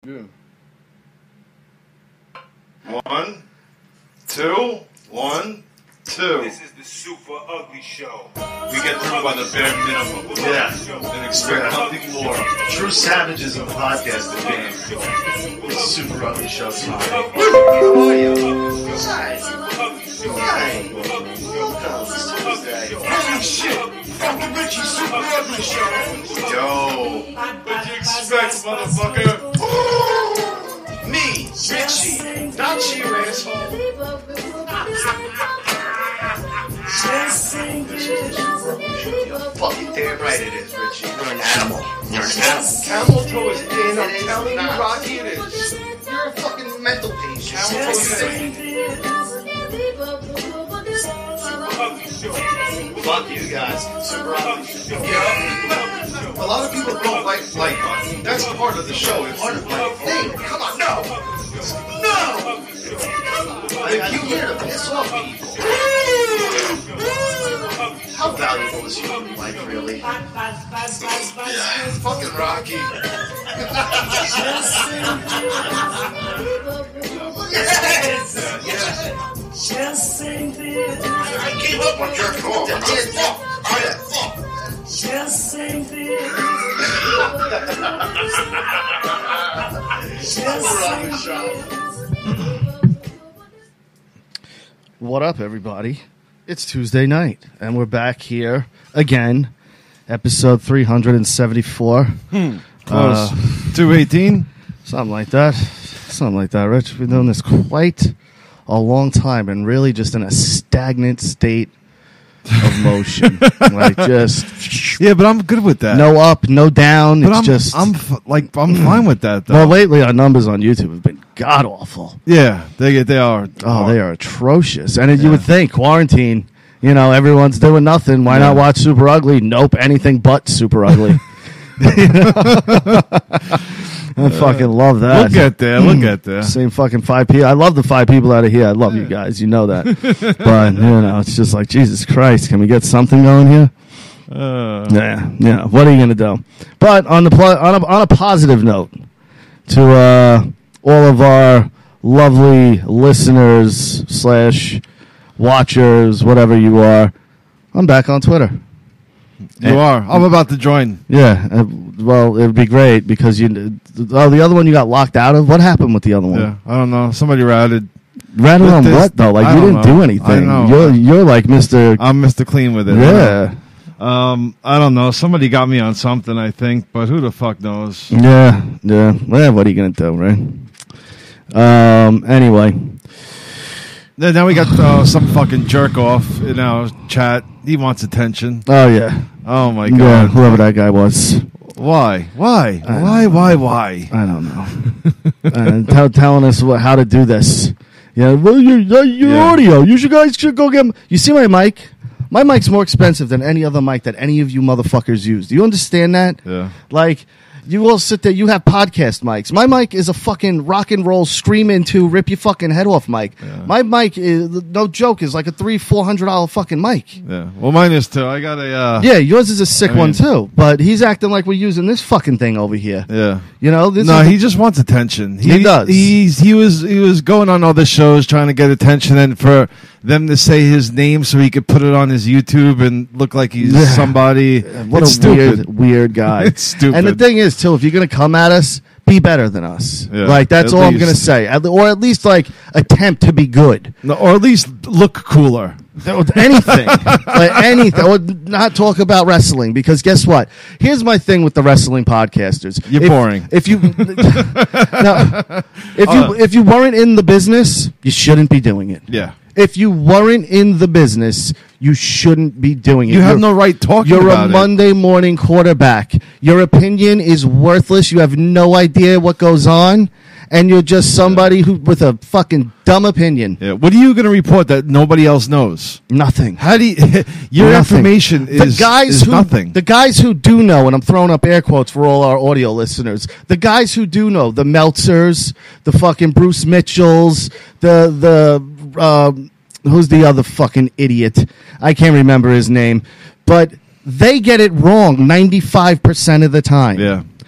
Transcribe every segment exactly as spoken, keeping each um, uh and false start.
Yeah. One, two, one, two. This is the Super Ugly Show. We get through by the bare minimum. Yeah. And expect nothing more. True savages of the podcasting game. It's Super Ugly Show time. How are you? Hi. Hi. Welcome. It's Tuesday. Holy shit! Fucking Richie Super Ugly Show. Yo. What'd you expect, motherfucker? Me, Richie. Not you, asshole. You're fucking damn right it is, Richie. You're an animal. You're an animal. Camel toe is in. I'm It is telling you, not. Rocky, it is. You're a fucking mental patient. Camel toe is in. Ugly Show. Fuck you guys. Super Ugly Show. Yeah. A lot of people don't like like that's part of the show. It's part of like Hey, come on, no! No! I, I'm here to piss off people. How valuable is human life, really? yeah, fucking Rocky. Yes! Yes. I gave up on jerking off. That's it. Fuck. Fuck. What up, everybody? It's Tuesday night, and we're back here again. Episode three seventy-four. Hmm. Uh, Close. two eighteen? Something like that. Something like that, Rich. We've been doing this quite a long time, and really just in a stagnant state of motion. Like, just... Yeah, but I'm good with that. No up, no down. but It's I'm just... I'm f- like I'm fine with that though. Well, lately our numbers on YouTube have been god awful. Yeah, they they are. Oh, they are atrocious. And Yeah. you would think quarantine, you know, everyone's doing nothing. Why Yeah. not watch Super Ugly? Nope, anything but Super Ugly. I fucking love that. We'll get there. We'll get there. Same fucking five people. I love the five people out of here. I love you guys. You know that. But, you know, it's just like, Jesus Christ, can we get something going here? Uh, Yeah, yeah. What are you gonna do? But on the pl- on a, on a positive note, to uh, all of our lovely listeners slash watchers, whatever you are, I'm back on Twitter. you are. I'm about to join. Yeah. Uh, well, it would be great because you. Oh, the other one you got locked out of. What happened with the other one? Yeah, I don't know. Somebody routed. Rather With on this- what though? Like I you don't didn't know. do anything. I know. You're you're like Mister I'm Mister Clean with it. Yeah. Um, I don't know. Somebody got me on something, I think, but who the fuck knows? Yeah, yeah. Well, what are you gonna do, right? Um. Anyway, Then now we got uh, some fucking jerk off in our chat. He wants attention. oh yeah, Oh my yeah. god. Whoever that guy was, Why? Why? I Why? Why? Why? I don't know. uh, tell, telling us what, how to do this. Yeah. Well, your your your Yeah. audio. You should guys should go get. m- You see my mic? My mic's more expensive than any other mic that any of you motherfuckers use. Do you understand that? Yeah. Like, you all sit there, you have podcast mics. My mic is a fucking rock and roll, scream into, rip your fucking head off mic. Yeah. My mic, is no joke, is like a three, four hundred dollar fucking mic. Yeah. Well, mine is too. I got a. Uh, Yeah, yours is a sick I mean- one too. But he's acting like we're using this fucking thing over here. Yeah. You know, this No, is he just wants attention. He does. He's he was he was going on other shows trying to get attention, and for them to say his name so he could put it on his YouTube and look like he's Yeah. somebody. what it's a stupid. weird, weird guy. It's stupid. And the thing is, too, if you're gonna come at us, be better than us. Yeah, like that's at all I'm least. gonna say, At- or at least like attempt to be good. No, or at least look cooler. Anything, like anything, or not talk about wrestling because guess what? Here's my thing with the wrestling podcasters. You're if, boring. If you, no, if you, Uh, if you weren't in the business, you shouldn't be doing it. Yeah. If you weren't in the business, you shouldn't be doing it. You have You're- no right talking You're about a it. Monday morning quarterback. Your opinion is worthless. You have no idea what goes on, and you're just somebody who with a fucking dumb opinion. Yeah. What are you going to report that nobody else knows? Nothing. How do you, your Nothing. information is, the guys is who, nothing. The guys who do know, and I'm throwing up air quotes for all our audio listeners. The guys who do know, the Meltzers, the fucking Bruce Mitchells, the the uh, who's the other fucking idiot? I can't remember his name, but they get it wrong ninety-five percent of the time. Yeah.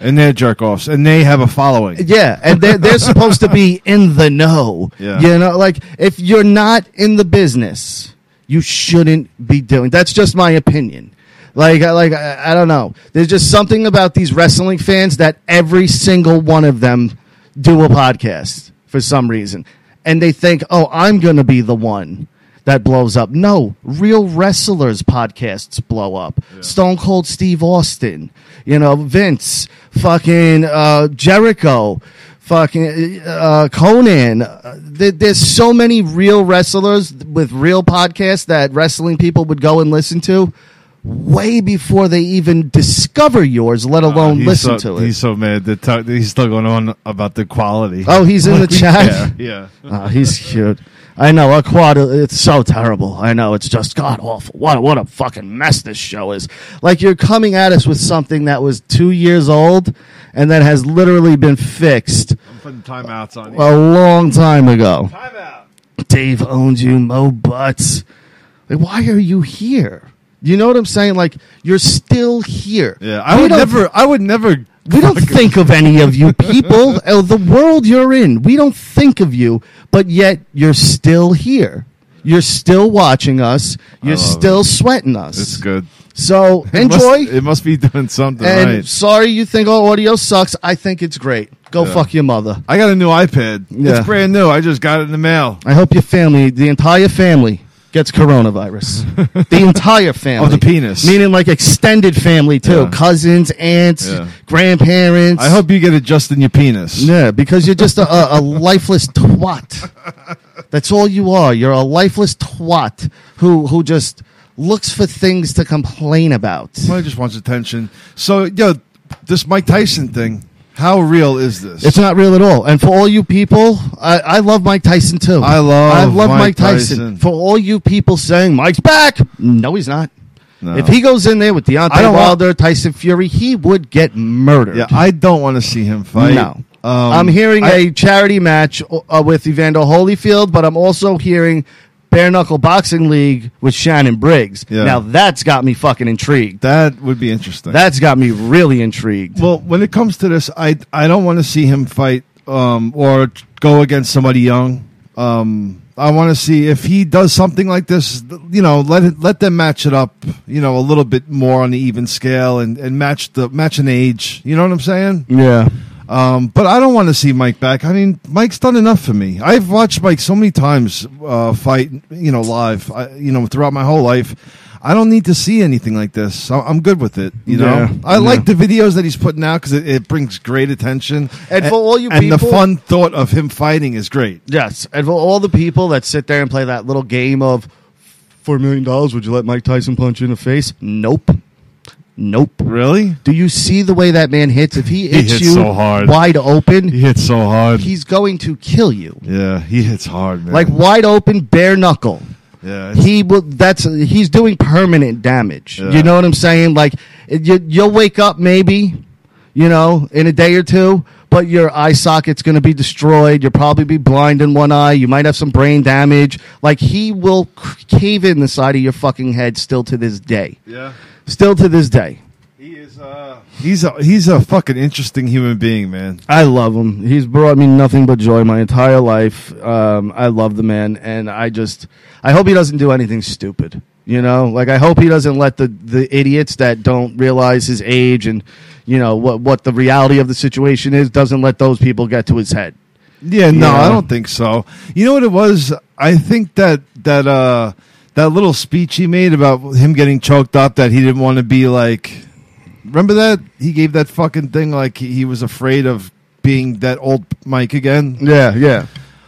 And they're jerk offs, and they have a following. Yeah, and they're, they're supposed to be in the know. Yeah. You know, like, if you're not in the business, you shouldn't be doing. That's just my opinion. Like, I- like I, I don't know. There's just something about these wrestling fans that every single one of them do a podcast for some reason. And they think, oh, I'm going to be the one that blows up. No, real wrestlers' podcasts blow up. Yeah. Stone Cold Steve Austin, you know, Vince, fucking uh, Jericho, fucking uh, Conan. Uh, there, there's so many real wrestlers with real podcasts that wrestling people would go and listen to way before they even discover yours, let alone uh, listen so, to it. He's so mad that talk, he's still going on about the quality. Oh, he's in Like the we chat? care. Yeah. Oh, he's cute. I know, our quad, it's so terrible. I know, it's just god awful. What, what a fucking mess this show is. Like, you're coming at us with something that was two years old and that has literally been fixed I'm putting timeouts on you. a long time ago. Timeout. Dave owns you, Mo Butts. Like, why are you here? You know what I'm saying? Like, you're still here. Yeah, I We would don't- never. I would never. We don't think of any of you people. Uh, the world you're in, we don't think of you, but yet you're still here. You're still watching us. You're love still it. sweating us. It's good. So It must- enjoy. It must be doing something and right. sorry you think oh audio sucks. I think it's great. Go Yeah. fuck your mother. I got a new iPad. Yeah. It's brand new. I just got it in the mail. I hope your family, the entire family, gets coronavirus. The entire family. Of the penis. Meaning like extended family too. Yeah. Cousins, aunts, Yeah. grandparents. I hope you get it just in your penis. Yeah, because you're just a, a, a lifeless twat. That's all you are. You're a lifeless twat who who just looks for things to complain about. Somebody just wants attention. So, yo, this Mike Tyson thing. How real is this? It's not real at all. And for all you people, I, I love Mike Tyson too. I love I love Mike, Mike Tyson. Tyson. For all you people saying Mike's back, no, he's not. No. If he goes in there with I Deontay don't want- Wilder, Tyson Fury, he would get murdered. Yeah, I don't want to see him fight. No. Um, I'm hearing I- a charity match uh, with Evander Holyfield, but I'm also hearing Bare Knuckle Boxing League with Shannon Briggs. Yeah. Now, that's got me fucking intrigued. That would be interesting. That's got me really intrigued. Well, when it comes to this, I I don't want to see him fight um, or go against somebody young. Um, I want to see if he does something like this. You know, let it, let them match it up. You know, a little bit more on the even scale and, and match the match an age. You know what I'm saying? Yeah. Um, but I don't want to see Mike back. I mean, Mike's done enough for me. I've watched Mike so many times uh, fight, you know, live, I, you know, throughout my whole life. I don't need to see anything like this. So I'm good with it. You know, Yeah, I yeah. like the videos that he's putting out because it, it brings great attention. And for all you and the people- fun thought of him fighting is great. Yes. And for all the people that sit there and play that little game of four million dollars, would you let Mike Tyson punch you in the face? Nope. Nope. Really? Do you see the way that man hits? If he hits hits you so hard. wide open, He hits so hard. he's going to kill you. Yeah, he hits hard, man. Like wide open, bare knuckle. yeah, it's- He will. That's he's doing permanent damage. Yeah. You know what I'm saying? Like it- you, you'll wake up maybe, you know, in a day or two, but your eye socket's going to be destroyed. You'll probably be blind in one eye. You might have some brain damage. Like he will c- cave in the side of your fucking head still to this day. yeah. Still to this day. He is. Uh, he's a he's a fucking interesting human being, man. I love him. He's brought me nothing but joy my entire life. Um, I love the man, and I just I hope he doesn't do anything stupid. You know, like I hope he doesn't let the, the idiots that don't realize his age and you know what what the reality of the situation is doesn't let those people get to his head. Yeah, no, Yeah. I don't think so. You know what it was? I think that that uh, that little speech he made about him getting choked up, that he didn't want to be like. Remember that he gave that fucking thing like he, he was afraid of being that old Mike again. Yeah, yeah.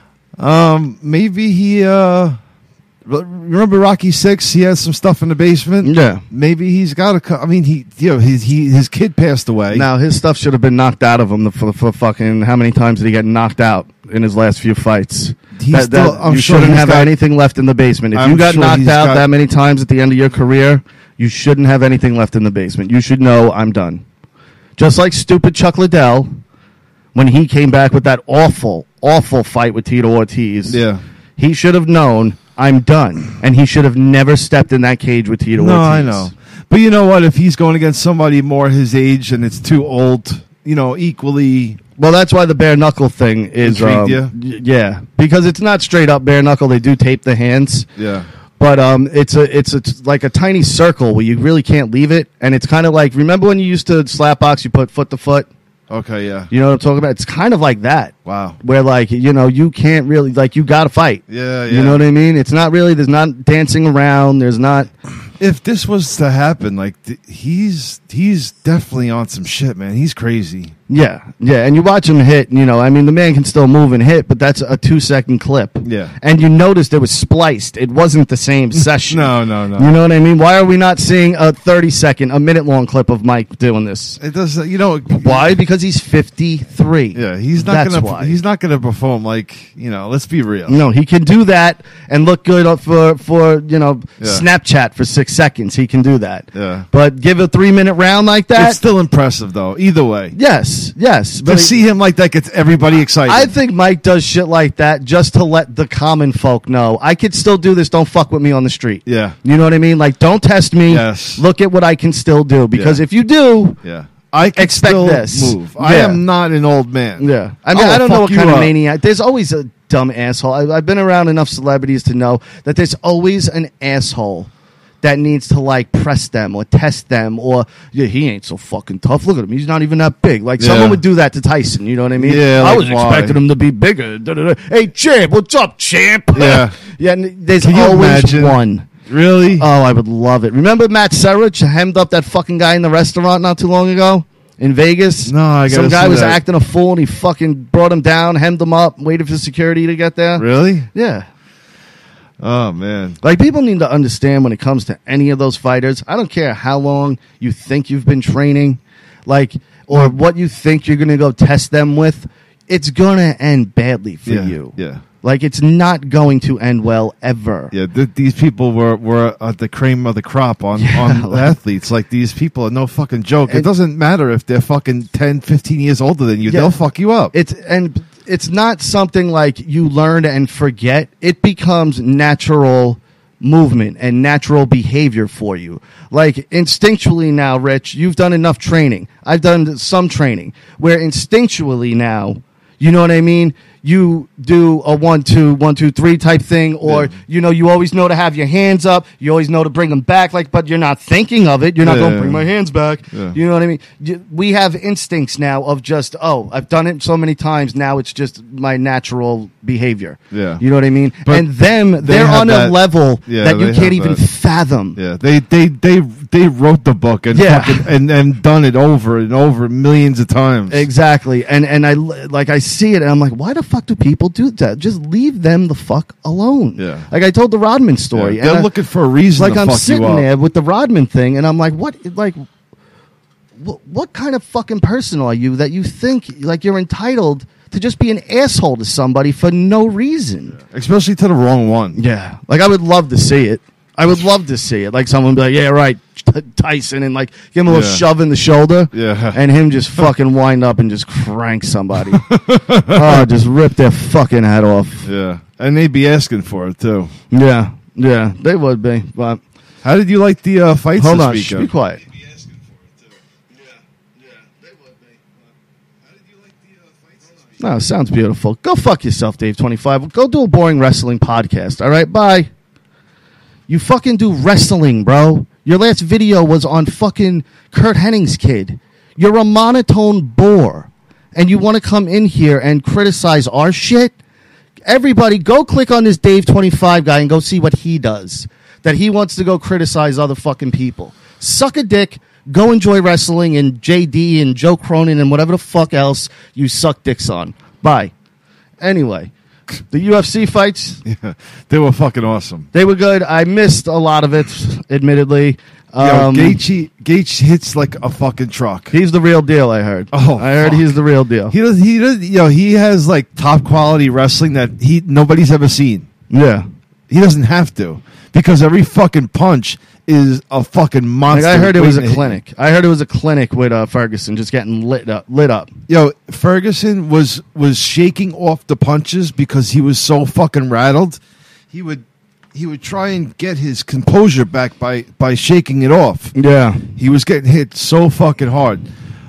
Um, maybe he. Uh, remember Rocky Six? He has some stuff in the basement. Yeah. Maybe he's got a. co- I mean, he you know his he his kid passed away. Now his stuff should have been knocked out of him for, for fucking how many times did he get knocked out in his last few fights? He's That- that- still- I'm you sure shouldn't he's have got- anything left in the basement. If I'm you got sure knocked he's out got- that many times at the end of your career, you shouldn't have anything left in the basement. You should know I'm done. Just like stupid Chuck Liddell, when he came back with that awful, awful fight with Tito Ortiz, Yeah. he should have known I'm done, and he should have never stepped in that cage with Tito No, Ortiz. I know. But you know what? If he's going against somebody more his age and it's too old, you know, equally. Well, that's why the bare knuckle thing is, um, Intrigued y- yeah, because it's not straight up bare knuckle. They do tape the hands, Yeah. but um, it's a it's a, it's like a tiny circle where you really can't leave it, and it's kind of like, remember when you used to slap box, you put foot to foot. Okay. Yeah. You know what I'm talking about? It's kind of like that. Wow. Where like, you know, you can't really, like, you got to fight. Yeah. Yeah. You know what I mean? It's not really, there's not dancing around. There's not. If this was to happen, like th- he's he's definitely on some shit, man. He's crazy. Yeah. Yeah. And you watch him hit, you know, I mean, the man can still move and hit, but that's a two second clip. Yeah. And you noticed it was spliced. It wasn't the same session. No, no, no. You know what I mean? Why are we not seeing a thirty second, a minute long clip of Mike doing this? It does. You know Why? Because he's fifty-three. Yeah, he's not That's gonna. why. He's not gonna perform like, you know. Let's be real. No, he can do that and look good for for you know Yeah. Snapchat for six seconds. He can do that. Yeah. But give a three minute round like that. It's still impressive, though. Either way, yes, yes. to But see him like that gets everybody excited. I think Mike does shit like that just to let the common folk know I could still do this. Don't fuck with me on the street. Yeah. You know what I mean? Like, don't test me. Yes. Look at what I can still do. Because Yeah. if you do, Yeah, I can Expect still this. move. I Yeah. am not an old man. yeah. I mean, I'll I don't know fuck what you kind of up. maniac. There's always a dumb asshole. I, I've been around enough celebrities to know that there's always an asshole that needs to like press them or test them or yeah, he ain't so fucking tough. Look at him, he's not even that big. Like Yeah. someone would do that to Tyson. You know what I mean? Yeah, I like was why? expecting him to be bigger. Da-da-da. Hey, champ, what's up, champ? Yeah. yeah. and There's Can you always imagine? one. Really? Oh, I would love it. Remember Matt Serich hemmed up that fucking guy in the restaurant not too long ago in Vegas? No, I gotta Some guy see was that. acting a fool and he fucking brought him down, hemmed him up, waited for security to get there. Really? Yeah. Oh man. Like, people need to understand when it comes to any of those fighters, I don't care how long you think you've been training, like, or what you think you're going to go test them with, it's going to end badly for Yeah. you. Yeah. Like, it's not going to end well ever. Yeah, th- these people were, were at the cream of the crop on, Yeah, on like- athletes. Like, these people are no fucking joke. It And- doesn't matter if they're fucking ten, fifteen years older than you. Yeah. They'll fuck you up. It's and it's not something like you learn and forget. It becomes natural movement and natural behavior for you. Like, instinctually now, Rich, you've done enough training. I've done some training where instinctually now, you know what I mean? You do a one, two, one, two, three type thing, or, Yeah. you know, you always know to have your hands up. You always know to bring them back, like, but you're not thinking of it. You're not Yeah. going to bring my hands back. Yeah. You know what I mean? You- We have instincts now of just, oh, I've done it so many times. Now it's just my natural behavior. Yeah. You know what I mean? But and them, they're have on that- a level Yeah, that you they can't have even that. fathom. Yeah, they they they they wrote the book and Yeah. fucking, and and done it over and over millions of times. Exactly. And and I like I see it and I'm like, why the fuck do people do that? Just leave them the fuck alone. Yeah. Like I told the Rodman Yeah, story. they're and I- looking for a reason like to I'm fuck sitting you up. there with the Rodman thing and I'm like, what like what, what kind of fucking person are you that you think like you're entitled to just be an asshole to somebody for no reason? Especially to the wrong one. Yeah. Like, I would love to see it. I would love to see it. Like, someone be like, yeah, right, T- Tyson, and, like, give him a little Yeah. shove in the shoulder. Yeah. And him just fucking wind up and just crank somebody. Oh, just rip their fucking head off. Yeah, and they'd be asking for it too. Yeah. Yeah. They would be. But How did you like the uh, fights hold this on. Shh, weekend? be quiet. No, sounds beautiful. Go fuck yourself, Dave twenty-five. Go do a boring wrestling podcast. All right, bye. You fucking do wrestling, bro. Your last video was on fucking Kurt Henning's kid. You're a monotone bore. And you want to come in here and criticize our shit? Everybody, go click on this Dave twenty-five guy and go see what he does. That he wants to go criticize other fucking people. Suck a dick. Go enjoy wrestling and J D and Joe Cronin and whatever the fuck else you suck dicks on. Bye. Anyway, the U F C fights, Yeah, they were fucking awesome. they were good. I missed a lot of it, admittedly. Yo, Um, Gaethje, Gaethje hits like a fucking truck. he's the real deal, I heard. Oh, I heard fuck. he's the real deal. He does. He does. You know, he has like top quality wrestling that he nobody's ever seen. Yeah. He doesn't have to because every fucking punch is a fucking Like, monster. I heard it was a waiting to hit. clinic. I heard it was a clinic with uh, Ferguson just getting lit up. Lit up. Yo, Ferguson was was shaking off the punches because he was so fucking rattled. He would he would try and get his composure back by by shaking it off. Yeah. He was getting hit so fucking hard.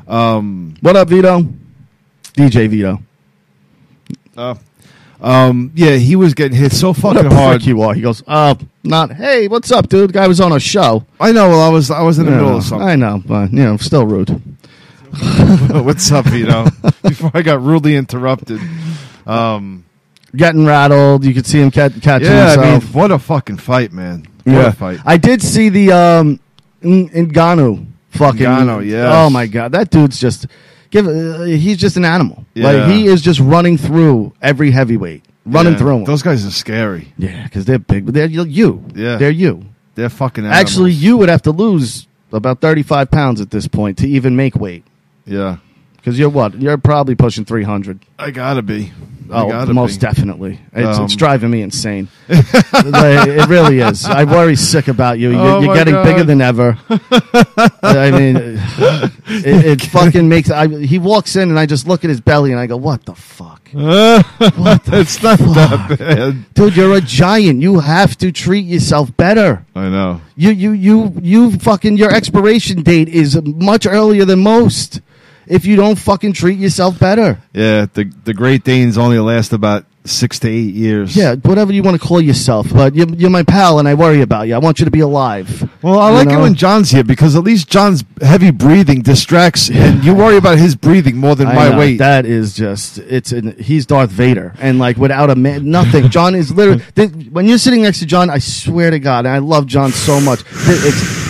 Um, What up, Vito? D J Vito. uh, um, yeah, he was getting hit so What fucking a hard. prick you are. He goes, uh, not, hey, what's up, dude? Guy was on a show. I know. Well, I was I was in the Yeah, middle of something. I know, but, you know, still rude. What's up, Vito? Before I got rudely interrupted. Um, Getting rattled. You could see him cat- catching yeah, I himself. mean, what a fucking fight, man. What Yeah. a fight. I did see the um, N- Ngannou fucking. Ngannou, yes. Oh my god, that dude's just give. Uh, he's just an animal. Yeah. Like he is just running through every heavyweight, running Yeah, through 'em. Those guys are scary. Yeah, because they're big. But they're you. Yeah. they're you. They're fucking animals. Actually, you would have to lose about thirty-five pounds at this point to even make weight. Yeah. Because you're what? You're probably pushing three hundred. I gotta be. I Oh, gotta most be. definitely. It's, Um, it's driving me insane. Like, it really is. I worry sick about you. You're, Oh, you're my getting God. bigger than ever. I mean, it, it fucking makes. I, he walks in and I just look at his belly and I go, "What the fuck, It's not that bad. dude? You're a giant. You have to treat yourself better. I know. You, you, you, you. Fucking your expiration date is much earlier than most. If you don't fucking treat yourself better." Yeah, the the Great Danes only last about six to eight years. Yeah, whatever you want to call yourself, but you're, you're my pal, and I worry about you. I want you to be alive. Well, I You like know? it when John's here because at least John's heavy breathing distracts, and you worry about his breathing more than I my know, weight. That is just it's an, he's Darth Vader, and like without a man, nothing. John is literally th- when you're sitting next to John. I swear to God, and I love John so much. th- It's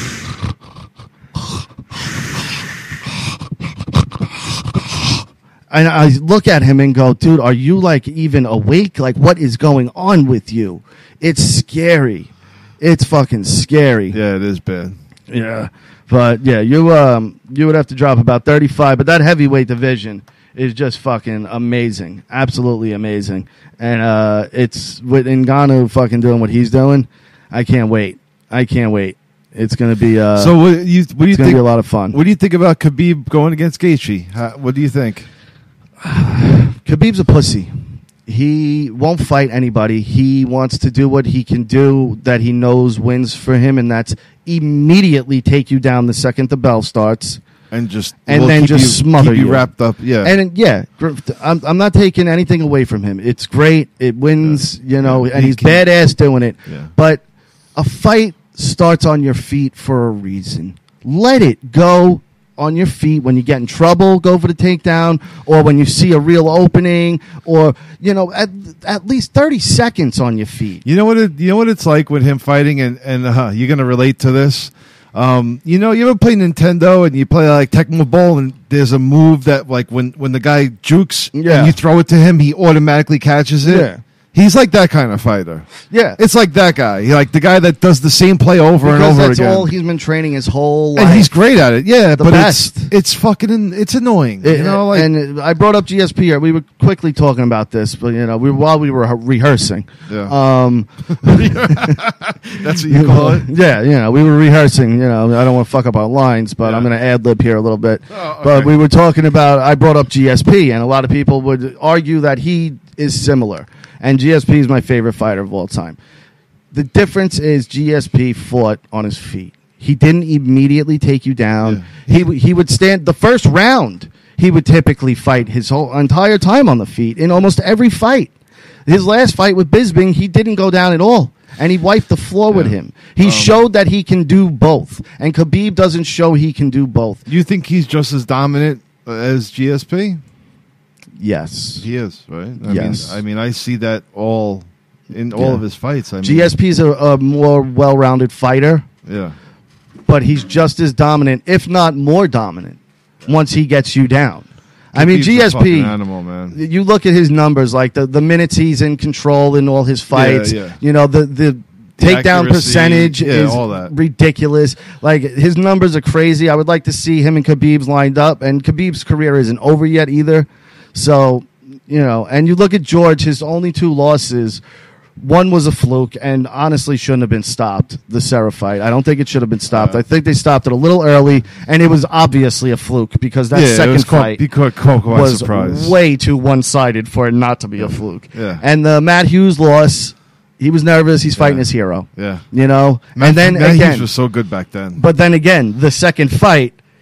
and I look at him and go, dude, are you like even awake? Like, what is going on with you? It's scary. It's fucking scary. Yeah, it is bad. Yeah, but yeah, you um you would have to drop about thirty-five, but that heavyweight division is just fucking amazing, absolutely amazing, and uh, it's with Ngannou fucking doing what he's doing. I can't wait. I can't wait. It's gonna be uh, So what do you what do you it's gonna think? be a lot of fun. What do you think about Khabib going against Gaethje? How, what do you think? Khabib's a pussy. He won't fight anybody. He wants to do what he can do that he knows wins for him, and that's immediately take you down the second the bell starts. And just And we'll then keep just you, smother keep you you. wrapped up. Yeah, And yeah, gr- I'm, I'm not taking anything away from him. It's great. It wins, you know, Yeah. and He he's can- badass doing it. Yeah. But a fight starts on your feet for a reason. Let it go on your feet. When you get in trouble, go for the takedown, or when you see a real opening, or, you know, at, at least thirty seconds on your feet. You know what? It, you know what it's like with him fighting, and and uh, you're gonna relate to this. Um, you know, you ever play Nintendo and you play like Tecmo Bowl, and there's a move that like when when the guy jukes Yeah. and you throw it to him, he automatically catches it. Yeah. He's like that kind of fighter. Yeah. It's like that guy. He like the guy that does the same play over and Because over that's again. all he's been training his whole life. and he's great at it. Yeah, The but best. it's it's fucking it's annoying. It- you know, like and I brought up G S P. We were quickly talking about this, but you know, we while we were rehearsing. Yeah. Um, that's what you call it. Yeah, you know, we were rehearsing. You know, I don't want to fuck up our lines, but Yeah. I'm going to ad lib here a little bit. Oh, okay. But we were talking about. I brought up G S P, and a lot of people would argue that he is similar. And G S P is my favorite fighter of all time. The difference is G S P fought on his feet. He didn't immediately take you down. He w- he would stand the first round. He would typically fight his whole entire time on the feet in almost every fight. His last fight with Bisping, he didn't go down at all, and he wiped the floor with Yeah. him. He Um, showed that he can do both, and Khabib doesn't show he can do both. You think he's just as dominant uh, as G S P? Yes, He is, right? I Yes. Mean, I mean, I see that all in all Yeah. of his fights. I mean, G S P is a, a more well-rounded fighter, Yeah. but he's just as dominant, if not more dominant, once he gets you down. I mean, Khabib's a G S P. fucking animal, man. You look at his numbers, like the, the minutes he's in control in all his fights. yeah. You know, the the takedown accuracy, percentage yeah, is all that. ridiculous. Like his numbers are crazy. I would like to see him and Khabib's lined up, and Khabib's career isn't over yet either. So, you know, and you look at George, his only two losses. One was a fluke, and honestly shouldn't have been stopped. The Serra fight, I don't think it should have been stopped. Yeah. I think they stopped it a little early, and it was obviously a fluke because that yeah, it second was caught, fight he caught Coco by was surprise. way too one-sided for it not to be a fluke. Yeah. And the Matt Hughes loss, he was nervous. He's fighting Yeah. his hero. Yeah. You know, Matt, and then Matt again, Hughes was so good back then. but then again, the second fight,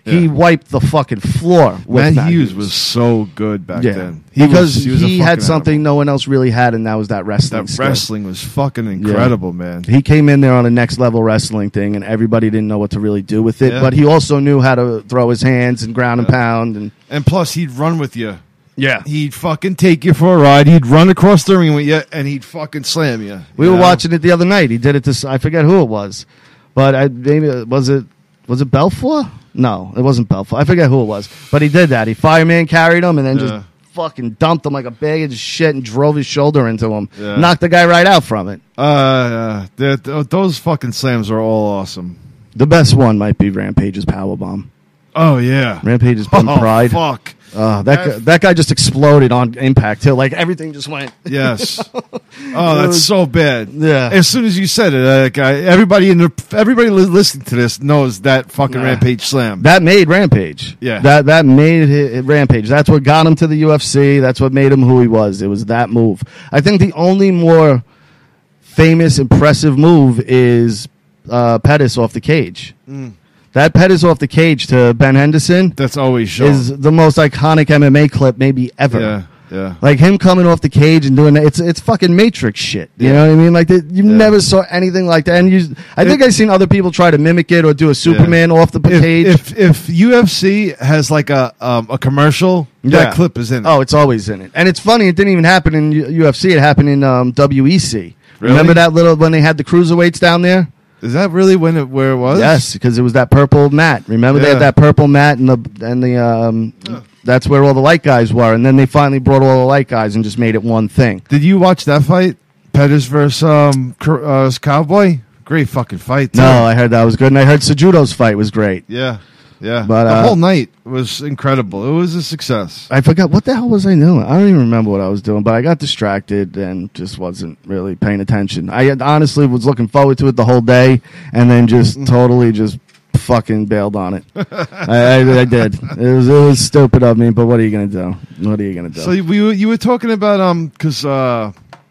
He Yeah. wiped the fucking floor with Matt Hughes was so good back yeah. then. because was- he, was a had fucking something animal. no one else really had, and that was that wrestling. That skill. wrestling was fucking incredible, man. He came in there on a next level wrestling thing, and everybody didn't know what to really do with it. Yeah. But he also knew how to throw his hands and ground and Yeah. pound. And And plus, he'd run with you. yeah, He'd fucking take you for a ride. He'd run across the ring with you, and he'd fucking slam you. we you were know? watching it the other night. He did it to s- I forget who it was, but I maybe it- was it was it Belfour? No, it wasn't Belfour. I forget who it was, but he did that. He fireman carried him and then Yeah. just fucking dumped him like a bag of shit and drove his shoulder into him. Yeah. Knocked the guy right out from it. Uh, uh th- th- those fucking slams are all awesome. The best one might be Rampage's powerbomb. Oh yeah, Rampage's been oh, pride. Fuck. Uh, that That- guy, that guy just exploded on impact too. Like everything just went. Yes. Oh, that's so bad. Yeah. As soon as you said it, uh, guy, everybody in the everybody li- listening to this knows that fucking Nah. Rampage slam. That made Rampage. Yeah. That that made hi- Rampage. That's what got him to the U F C. That's what made him who he was. It was that move. I think the only more famous, impressive move is uh, Pettis off the cage. Mm. That Pettis off the cage to Ben Henderson That's always shown. is the most iconic M M A clip maybe ever. yeah, yeah. Like him coming off the cage and doing that, it's it's fucking Matrix shit. You Yeah. know what I mean? Like the, you Yeah. never saw anything like that. And you, I think If- I've seen other people try to mimic it or do a Superman off the If, cage. if if U F C has like a um, a commercial, Yeah. that clip is in it. Oh, it's always in it. And it's funny, it didn't even happen in U- UFC. It happened in um, W E C. Really? Remember that little, when they had the cruiserweights down there? Is that really when it where it was? Yes, because it was that purple mat. Remember they Yeah. had that purple mat and the, and the, um, that's where all the light guys were. And then they finally brought all the light guys and just made it one thing. Did you watch that fight? Pettis versus um, Cr- uh, Cowboy. Great fucking fight. Too. No, I heard that was good. And I heard Sejudo's fight was great. Yeah, yeah. But, the uh, whole night was incredible. It was a success. I forgot, what the hell was I doing? I don't even remember what I was doing, but I got distracted and just wasn't really paying attention. I had- honestly was looking forward to it the whole day and then just totally just fucking bailed on it. I, I, I did. It was it was stupid of me, but what are you gonna do? What are you gonna do? So you, you were- you were talking about um because uh,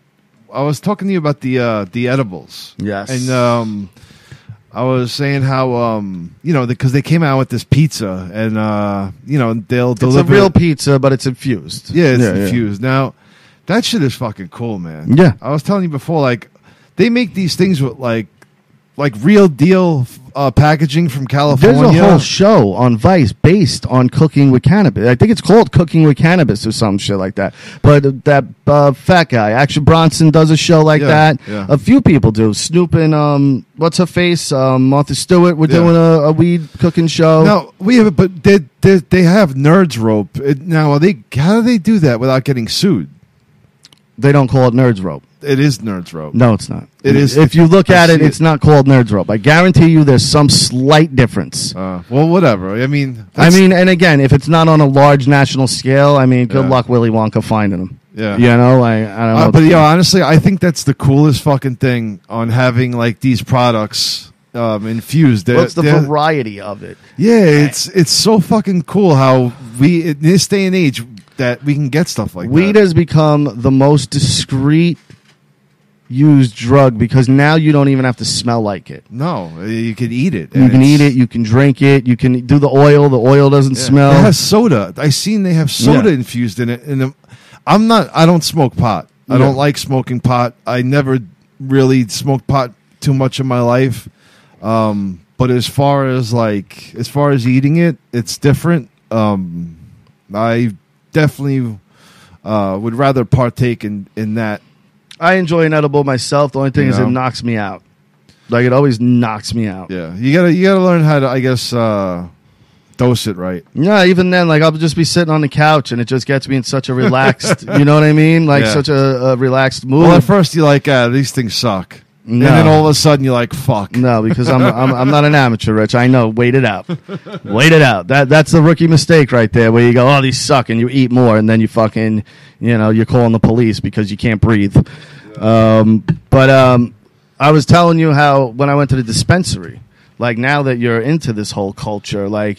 I was talking to you about the uh, the edibles. Yes. And um, I was saying how um you know because they came out with this pizza and uh you know they'll it's a deliver real pizza, but it's infused. Yeah, it's infused. Now, that shit is fucking cool, man. Yeah. I was telling you before, like, they make these things with, like, like real deal uh, packaging from California. There's a whole show on Vice based on cooking with cannabis. I think it's called Cooking with Cannabis or some shit like that. But that uh, fat guy, Action Bronson, does a show like Yeah, that. yeah. A few people do. Snoop and um, what's her face? Um, Martha Stewart. We're Yeah. doing a, a weed cooking show. Now, we have, but they, they, they have Nerds Rope. It, now, are they, how do they do that without getting sued? They don't call it Nerds Rope. It is Nerds Rope. No, it's not. It is- If you look I at it, see it. it's not called Nerds Rope. I guarantee you, there's some slight difference. Uh, well, whatever. I mean, I that's- mean, and again, if it's not on a large national scale, I mean, good Yeah. luck Willy Wonka finding them. Yeah. You know, I, I don't know. Uh, but yeah, honestly, I think that's the coolest fucking thing on having like these products um, infused. They're- What's the they're- variety of it? Yeah, it's it's so fucking cool how we in this day and age that we can get stuff like Weed that. has become the most discreet used drug because now you don't even have to smell like it. No, you can eat it. You and can it's- eat it. You can drink it. You can do the oil. The oil doesn't yeah. smell. It has soda. I seen they have soda Yeah. infused in it. And um, I'm not. I don't smoke pot. I Yeah. don't like smoking pot. I never really smoked pot too much in my life. Um, but as far as like as far as eating it, it's different. Um, I definitely uh, would rather partake in in that. I enjoy an edible myself. The only thing You is know? it knocks me out. Like it always knocks me out. Yeah, you gotta you gotta learn how to, I guess, uh, dose it right. Yeah, even then, like I'll just be sitting on the couch and it just gets me in such a relaxed, you know what I mean? Like Yeah. such a, a relaxed mood. Well, at first you're like, ah, these things suck, No. and then all of a sudden you're like, fuck. No, because I'm, I'm I'm not an amateur, Rich. I know. Wait it out. Wait it out. That that's the rookie mistake right there, where you go, oh, these suck, and you eat more, and then you fucking, you know, you're calling the police because you can't breathe. Um, but um, I was telling you how when I went to the dispensary, like now that you're into this whole culture, like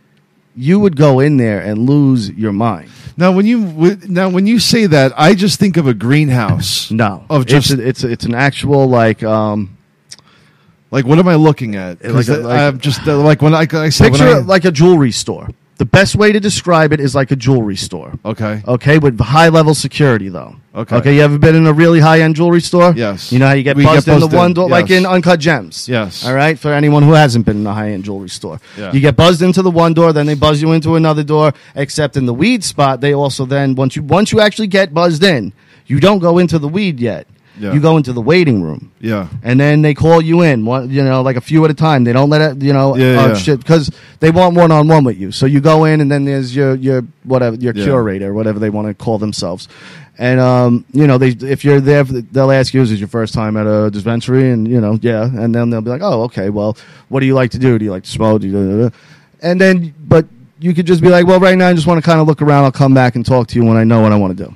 you would go in there and lose your mind. Now when you w- now when you say that, I just think of a greenhouse. No, Of just- it's a, it's a, it's an actual like um, Like, what am I looking at? 'Cause Like a- that- like- I'm just uh, like when I, I said when Picture I, it like a jewelry store. The best way to describe it is like a jewelry store. okay, Okay, with high level security though. Okay. Okay, you ever been in a really high end jewelry store? Yes. You know how you get We buzzed get in the buzzed one in, door, like yes. in Uncut Gems. Yes. All right, for anyone who hasn't been in a high end jewelry store, Yeah. you get buzzed into the one door, then they buzz you into another door. Except in the weed spot, they also then once you once you actually get buzzed in, you don't go into the weed yet. Yeah. You go into the waiting room. yeah, And then they call you in, one, you know, like a few at a time. They don't let it, you know, Yeah, uh, yeah. shit because they want one on one with you. So you go in, and then there's your your whatever your Yeah. curator, whatever they want to call themselves. And um, you know, they if you're there, for the, they'll ask you, "Is it your first time at a dispensary?" And you know, yeah. And then they'll be like, "Oh, okay. Well, what do you like to do? Do you like to smoke?" Do you, da, da, da. And then, but you could just be like, "Well, right now, I just want to kind of look around. I'll come back and talk to you when I know what I want to do."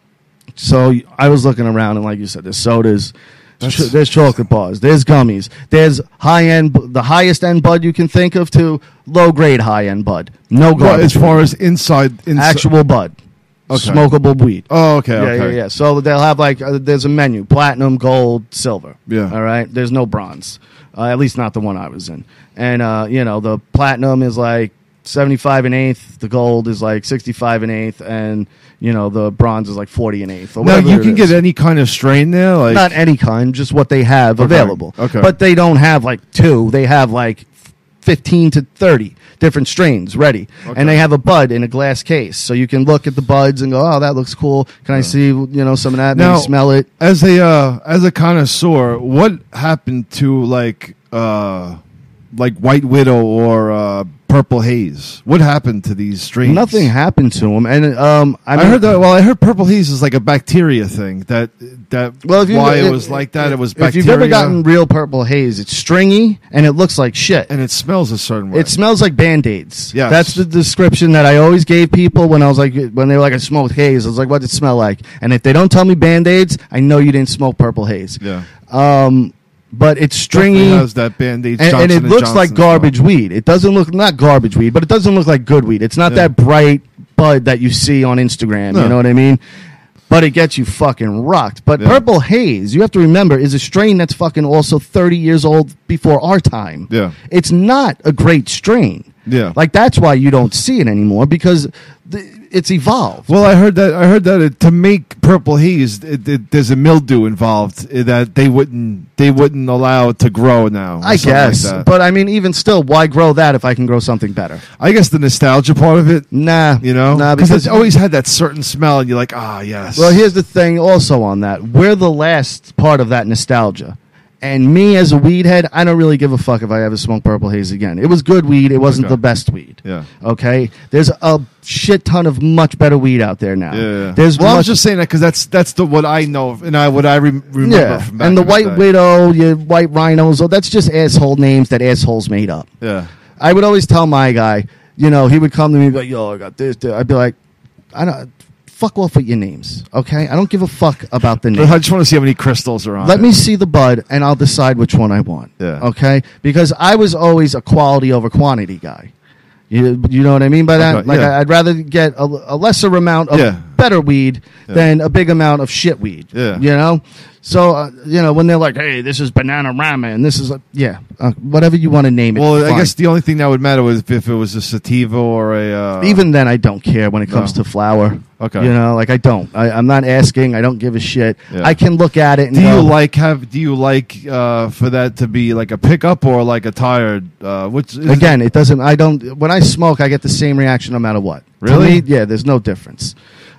So I was looking around, and like you said, there's sodas, That's- ch- there's chocolate bars, there's gummies, there's high end, the highest end bud you can think of to low grade high end bud. No well, garbage. as far as inside, inside actual bud, Okay. smokable weed. Oh, okay, Yeah, okay, yeah, yeah. So they'll have like uh, there's a menu: platinum, gold, silver. Yeah. All right. There's no bronze, uh, at least not the one I was in. And uh, you know, the platinum is like seventy-five and eighth. The gold is like sixty-five and eighth, and you know, the bronze is like forty and eighth. Or Now whatever you it can is. get any kind of strain there, like Not any kind, just what they have Okay, available. okay. But they don't have like two. They have like fifteen to thirty different strains ready. Okay. And they have a bud in a glass case. So you can look at the buds and go, oh, that looks cool. Can I see, you know, some of that? Maybe Now- smell it. as a uh, as a connoisseur, what happened to like uh, like White Widow or uh, Purple Haze? What happened to these strains? Nothing happened to them. And um, I, I, mean, heard that. Well, I heard Purple Haze is like a bacteria thing. That that Well, if you, why it if- was like that. It was If bacteria. you've ever gotten real purple haze, it's stringy and it looks like shit. and it smells a certain way. It smells like Band-Aids. Yes. That's the description that I always gave people when I was like, when they were like, I smoked haze. I was like, what did it smell like? And if they don't tell me Band-Aids, I know you didn't smoke purple haze. yeah, Um, but it's Definitely stringy. has that Band-Aid, and, and it Johnson looks Johnson like as well. garbage weed. It doesn't look, not garbage weed, but it doesn't look like good weed. It's not Yeah. that bright bud that you see on Instagram. No. You know what I mean? But it gets you fucking rocked. But Yeah. Purple Haze, you have to remember, is a strain that's fucking also thirty years old before our time. Yeah. It's not a great strain. Yeah. Like, that's why you don't see it anymore, because the, it's evolved. Well, I heard that. I heard that it, to make Purple Haze, it, it, there's a mildew involved eh, that they wouldn't they wouldn't allow it to grow now. or I something like guess. that. But, I mean, even still, why grow that if I can grow something better? I guess the nostalgia part of it, Nah. you know, Nah, because because it's always had that certain smell, and you're like, ah, yes. Well, here's the thing also on that. We're the last part of that nostalgia. And me as a weed head, I don't really give a fuck if I ever smoke Purple Haze again. It was good weed. It wasn't Okay. the best weed. Yeah. Okay? There's a shit ton of much better weed out there now. Yeah, yeah. There's well, I much, was just saying that because that's that's the what I know of, and I what I rem- remember yeah. from back And the in White day. Widow, your White Rhinos, oh, that's just asshole names that assholes made up. Yeah, I would always tell my guy, you know, he would come to me and be like, yo, I got this, this. I'd be like, I don't, fuck off with your names, okay? I don't give a fuck about the name. I just want to see how many crystals are on. Let it. me see the bud, and I'll decide which one I want. Yeah. Okay? Because I was always a quality over quantity guy. You, you know what I mean by that? Okay, Like, yeah. I, I'd rather get a, a lesser amount of Yeah. better weed Yeah. than a big amount of shit weed. Yeah. You know? So, uh, you know, when they're like, hey, this is banana ramen, this is, a, yeah, uh, whatever you want to name it. Well, I fine. guess the only thing that would matter was if it was a sativa or a uh, Even then, I don't care when it comes No. to flour. Okay. You know, like, I don't. I, I'm not asking. I don't give a shit. Yeah. I can look at it and Do go, you like have? Do you like uh, for that to be like a pickup or like a tired? Uh, which is Again, it doesn't. I don't. When I smoke, I get the same reaction no matter what. Really? To me, yeah. There's no difference.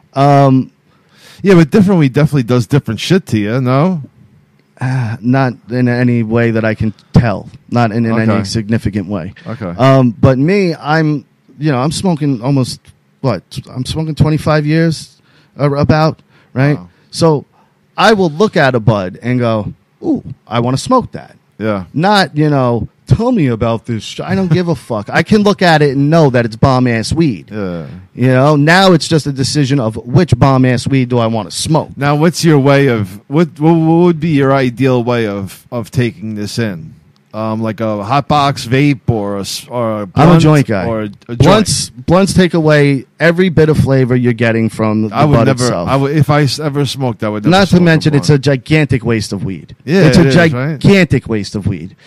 Um, yeah, but different weed definitely does different shit to you. No, not in any way that I can tell. Not in, in Okay. any significant way. okay, Um, but me, I'm. You know, I'm smoking almost what? I'm smoking twenty-five years, uh, about right. Wow. So I will look at a bud and go, "Ooh, I want to smoke that." yeah, Not, you know, tell me about this. sh- I don't give a fuck. I can look at it and know that it's bomb ass weed. yeah. You know, now it's just a decision of which bomb ass weed do I want to smoke. Now, what's your way of what? What would be your ideal way of of taking this in? Um, like a hot box vape or a s- or a I'm a blunt joint guy. or a, a joint? Blunts, blunts take away every bit of flavor you're getting from the I would bud never. itself. I would if I s- ever smoked. I would never Not to smoke a mention, it's a blunt. gigantic waste of weed. Yeah, it's it a is, right? gigantic waste of weed.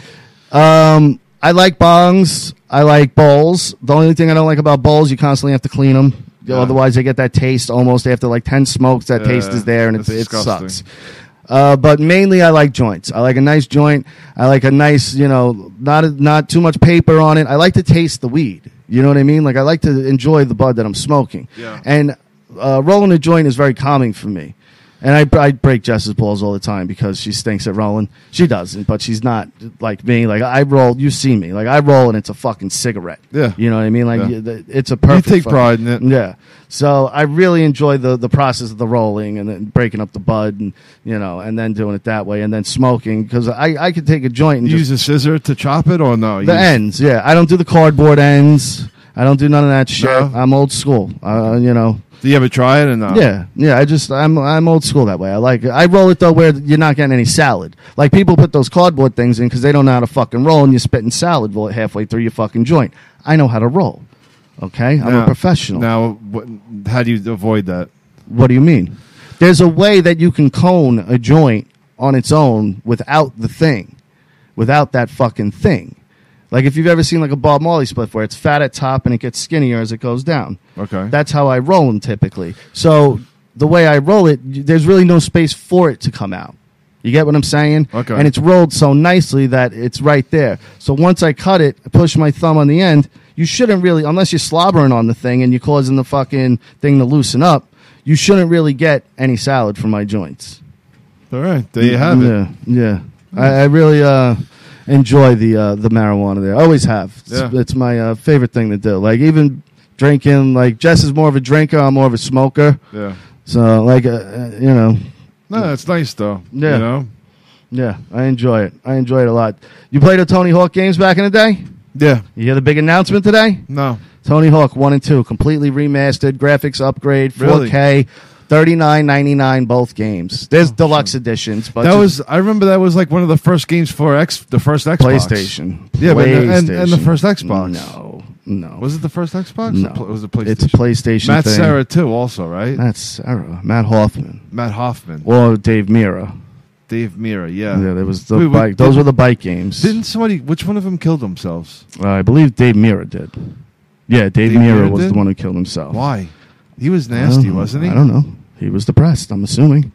Um, I like bongs. I like bowls. The only thing I don't like about bowls, you constantly have to clean them. Yeah. Otherwise, they get that taste almost after like ten smokes. That Yeah, taste is there, and it, that's it disgusting. sucks. Uh, but mainly, I like joints. I like a nice joint. I like a nice, you know, not not too much paper on it. I like to taste the weed. You know what I mean? Like I like to enjoy the bud that I'm smoking. Yeah. And uh, rolling a joint is very calming for me. And I, I break Jess's balls all the time because she stinks at rolling. She doesn't, but she's not like me. Like I roll, you see me. Like I roll and it's a fucking cigarette. Yeah. You know what I mean? Like Yeah. you- the- it's a perfect. You take fucking- pride in it. Yeah. So I really enjoy the the process of the rolling and then breaking up the bud and you know and then doing it that way and then smoking because I I could take a joint and You just use a scissor to chop it or no? the You- ends. Yeah. I don't do the cardboard ends. I don't do none of that shit. No? I'm old school. Uh, you know. Do you ever try it or no? Yeah, yeah. I just I'm I'm old school that way. I like it. I roll it though where you're not getting any salad. Like people put those cardboard things in because they don't know how to fucking roll, and you're spitting salad roll it halfway through your fucking joint. I know how to roll. Okay, I'm Now- a professional. Now, what, how do you avoid that? What do you mean? There's a way that you can cone a joint on its own without the thing, without that fucking thing. Like if you've ever seen like a Bob Marley split where it's fat at top and it gets skinnier as it goes down. Okay. That's how I roll them typically. So the way I roll it, y- there's really no space for it to come out. You get what I'm saying? Okay. And it's rolled so nicely that it's right there. So once I cut it, I push my thumb on the end, you shouldn't really, unless you're slobbering on the thing and you're causing the fucking thing to loosen up, you shouldn't really get any salad from my joints. All right. There you have it. Yeah, yeah. I, I really uh, enjoy the uh, the marijuana there. I always have. It's, Yeah. it's my uh, favorite thing to do. Like even drinking, like Jess is more of a drinker, I'm more of a smoker. Yeah. So like, uh, uh, you know, No, it's nice though. Yeah. You know? yeah, I enjoy it. I enjoy it a lot. You played the Tony Hawk games back in the day? Yeah. You hear the big announcement today? No. Tony Hawk one and two, completely remastered, graphics upgrade, four K, thirty-nine ninety-nine both games. There's deluxe editions, but That just was. I remember that was like one of the first games for X, the first Xbox. PlayStation. Yeah, but and, and the PlayStation. first Xbox. No, no. Was it the first Xbox? No. Or pl- was it PlayStation? It's a PlayStation Matt thing. Serra too, also right? Matt Serra, Matt Hoffman, Matt Hoffman, or Dave Mira. Dave Mira. Yeah. Yeah, there was the Wait, wait, bike. Those did- were the bike games. Didn't somebody? Which one of them killed themselves? Uh, I believe Dave Mira did. Yeah, Dave, Dave Mira Mira was did? the one who killed himself. Why? He was I don't nasty, know. wasn't he? I don't know. He was depressed, I'm assuming.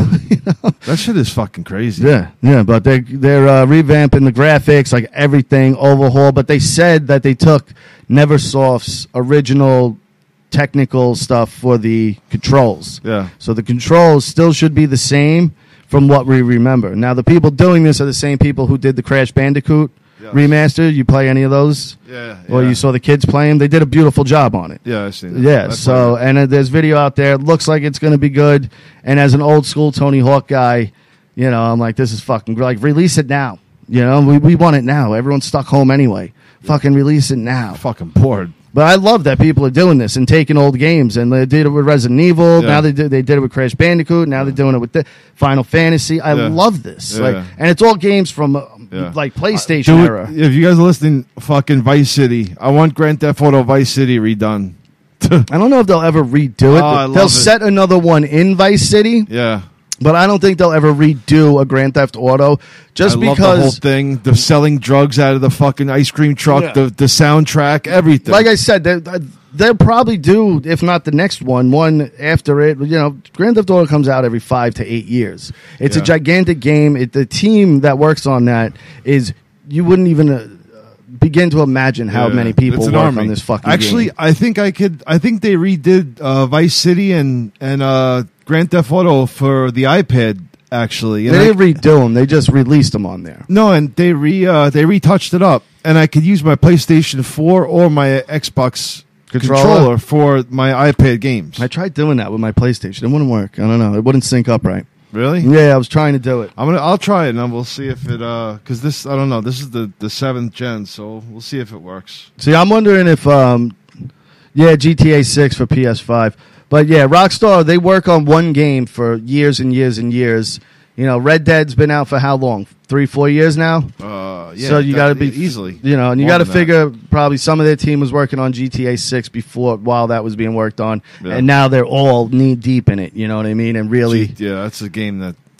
That shit is fucking crazy. Yeah, yeah, but they're they're uh, revamping the graphics, like everything overhaul. But they said that they took Neversoft's original technical stuff for the controls. Yeah. So the controls still should be the same from what we remember. Now the people doing this are the same people who did the Crash Bandicoot Yes. remaster. You play any of those? Yeah. Or yeah. you saw the kids playing? They did a beautiful job on it. Yeah, I seen that. Yeah, I so, played and uh, there's video out there. It looks like it's going to be good. And as an old school Tony Hawk guy, you know, I'm like, this is fucking, like, release it now. You know, we, we want it now. Everyone's stuck home anyway. Fucking release it now. it. Fucking bored. But I love that people are doing this and taking old games. And they did it with Resident Evil. Yeah. Now they did, they did it with Crash Bandicoot. Now they're doing it with the Final Fantasy. I Yeah. love this. Yeah. Like, and it's all games from, uh, Yeah. like, PlayStation Dude, era. if you guys are listening, fucking Vice City. I want Grand Theft Auto Vice City redone. I don't know if they'll ever redo it. Oh, I love they'll it. set another one in Vice City. Yeah. But I don't think they'll ever redo a Grand Theft Auto just I love because, the whole thing, the selling drugs out of the fucking ice cream truck, Yeah. the the soundtrack, everything. like I said, they, they'll probably do, if not the next one, one after it. You know, Grand Theft Auto comes out every five to eight years. It's Yeah. a gigantic game. It, the team that works on that is, you wouldn't even uh, begin to imagine how Yeah. many people It's an work army. on this fucking Actually, game. I think I could. I think they redid uh, Vice City and and uh, Grand Theft Auto for the iPad. Actually, and They I- didn't redo them. They just released them on there. no, and they re uh, they retouched it up, and I could use my PlayStation four or my Xbox Controller? controller, for my iPad games. I tried doing that with my PlayStation. It wouldn't work. I don't know. It wouldn't sync up right. really? Yeah, I was trying to do it. I'm gonna. I'll try it, and we'll see if it. Uh, because this, I don't know. This is the the seventh gen, so we'll see if it works. See, I'm wondering if, um, yeah, G T A six for P S five. But yeah, Rockstar, they work on one game for years and years and years. You know, Red Dead's been out for how long? Three, four years now? Uh, yeah. so you got to that- be easily, you know, and you More got to than that. figure probably some of their team was working on G T A six before while that was being worked on, Yeah. and now they're all knee deep in it. You know what I mean? And really, Gee, yeah, that's a game that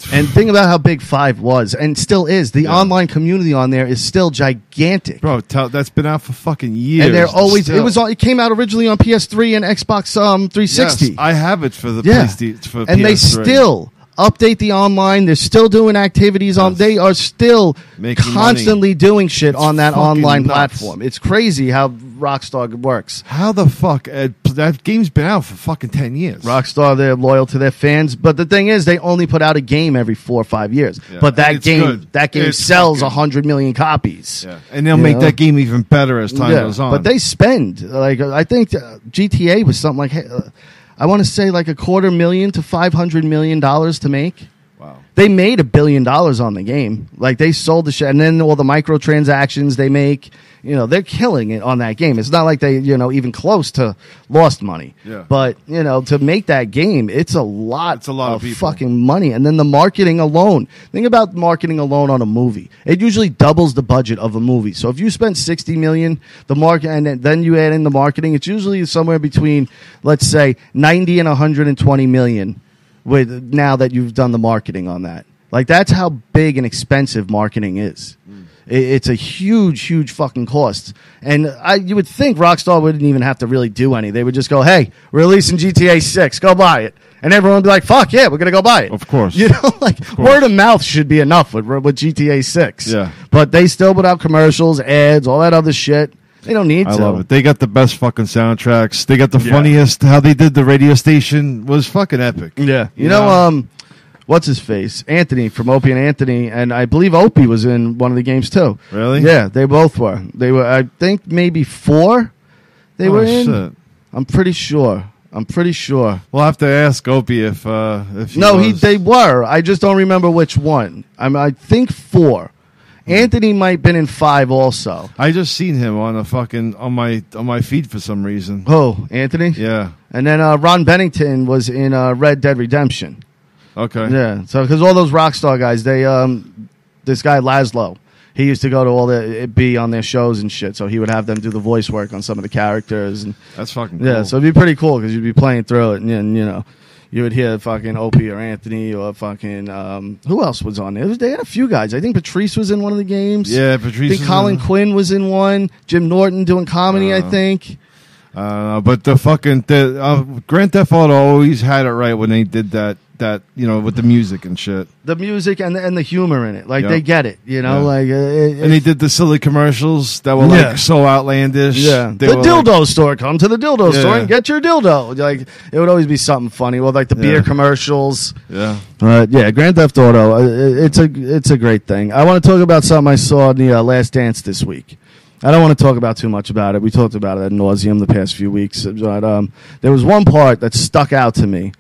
And think about how big Five was and still is. The Yeah. online community on there is still gigantic. Bro, tell, that's been out for fucking years. And they're always Still. it was on, it came out originally on P S three and Xbox um three sixty. Yes, I have it for the Yeah. PlayStation. For And they P S three. still update the online. They're still doing activities on. Yes. They are still Making constantly doing shit It's on that fucking online nuts. platform. It's crazy how Rockstar works. How the fuck? Ed, that game's been out for fucking ten years. Rockstar, they're loyal to their fans, but the thing is, they only put out a game every four or five years. Yeah. But that It's game, good. that game It's sells a fucking- hundred million copies. Yeah. And they'll You make know? that game even better as time Yeah, goes on. but they spend like I think uh, G T A was something like uh, I want to say like a quarter million to five hundred million dollars to make. wow. They made a billion dollars on the game. Like they sold the shit, and then all the microtransactions they make. You know, they're killing it on that game. It's not like they, you know, even close to lost money. Yeah. But you know, to make that game, it's a lot. It's a lot of people. fucking money, and then the marketing alone. Think about marketing alone on a movie. It usually doubles the budget of a movie. So if you spend sixty million, the market, and then- then you add in the marketing, it's usually somewhere between, let's say, ninety and one hundred twenty million. With now that you've done the marketing on that, like that's how big and expensive marketing is. Mm. It, it's a huge, huge fucking cost. And I, you would think Rockstar wouldn't even have to really do any. They would just go, "Hey, we're releasing G T A six, go buy it," and everyone would be like, "Fuck yeah, we're gonna go buy it." Of course. You know, like word of mouth should be enough with with G T A six. Yeah. but they still put out commercials, ads, all that other shit. They don't need I to. love it. They got the best fucking soundtracks. They got the Yeah. funniest. How they did the radio station was fucking epic. Yeah, you, You know, know? um, what's his face? Anthony from Opie and Anthony, and I believe Opie was in one of the games too. Really? Yeah, they both were. They were. I think maybe four. They Oh, were in. shit. I'm pretty sure. I'm pretty sure. We'll have to ask Opie if uh, if he No, he was. they were. I just don't remember which one. I'm, I think four. Anthony might been in five also. I just seen him on a fucking on my on my feed for some reason. Oh, Anthony. Yeah. And then uh, Ron Bennington was in uh, Red Dead Redemption. Okay. Yeah, so because all those Rockstar guys, they um, this guy Laszlo, he used to go to all the be on their shows and shit. So he would have them do the voice work on some of the characters, and That's fucking cool. yeah, so it'd be pretty cool because you'd be playing through it, and, and you know, you would hear fucking Opie or Anthony or fucking um, who else was on there? It was- They had a few guys. I think Patrice was in one of the games. yeah, I Patrice. think is Colin in- Quinn was in one. Jim Norton doing comedy, I Uh, think. Uh, but the fucking the, uh, Grand Theft Auto always had it right when they did that. That you know with the music and shit, The music and the, and the humor in it, like Yeah. they get it, you know, Yeah. like uh, it, and they did the silly commercials that were Yeah. like so outlandish. Yeah, They the were dildo store. Come to the dildo Yeah. store and get your dildo. Like it would always be something funny. Well, like the beer Yeah. commercials. Like, yeah, Uh, yeah, Grand Theft Auto. Uh, it's a it's a great thing. I want to talk about something I saw in the uh, Last Dance this week. I don't want to talk about too much about it. We talked about it ad nauseum the past few weeks. But um, there was one part that stuck out to me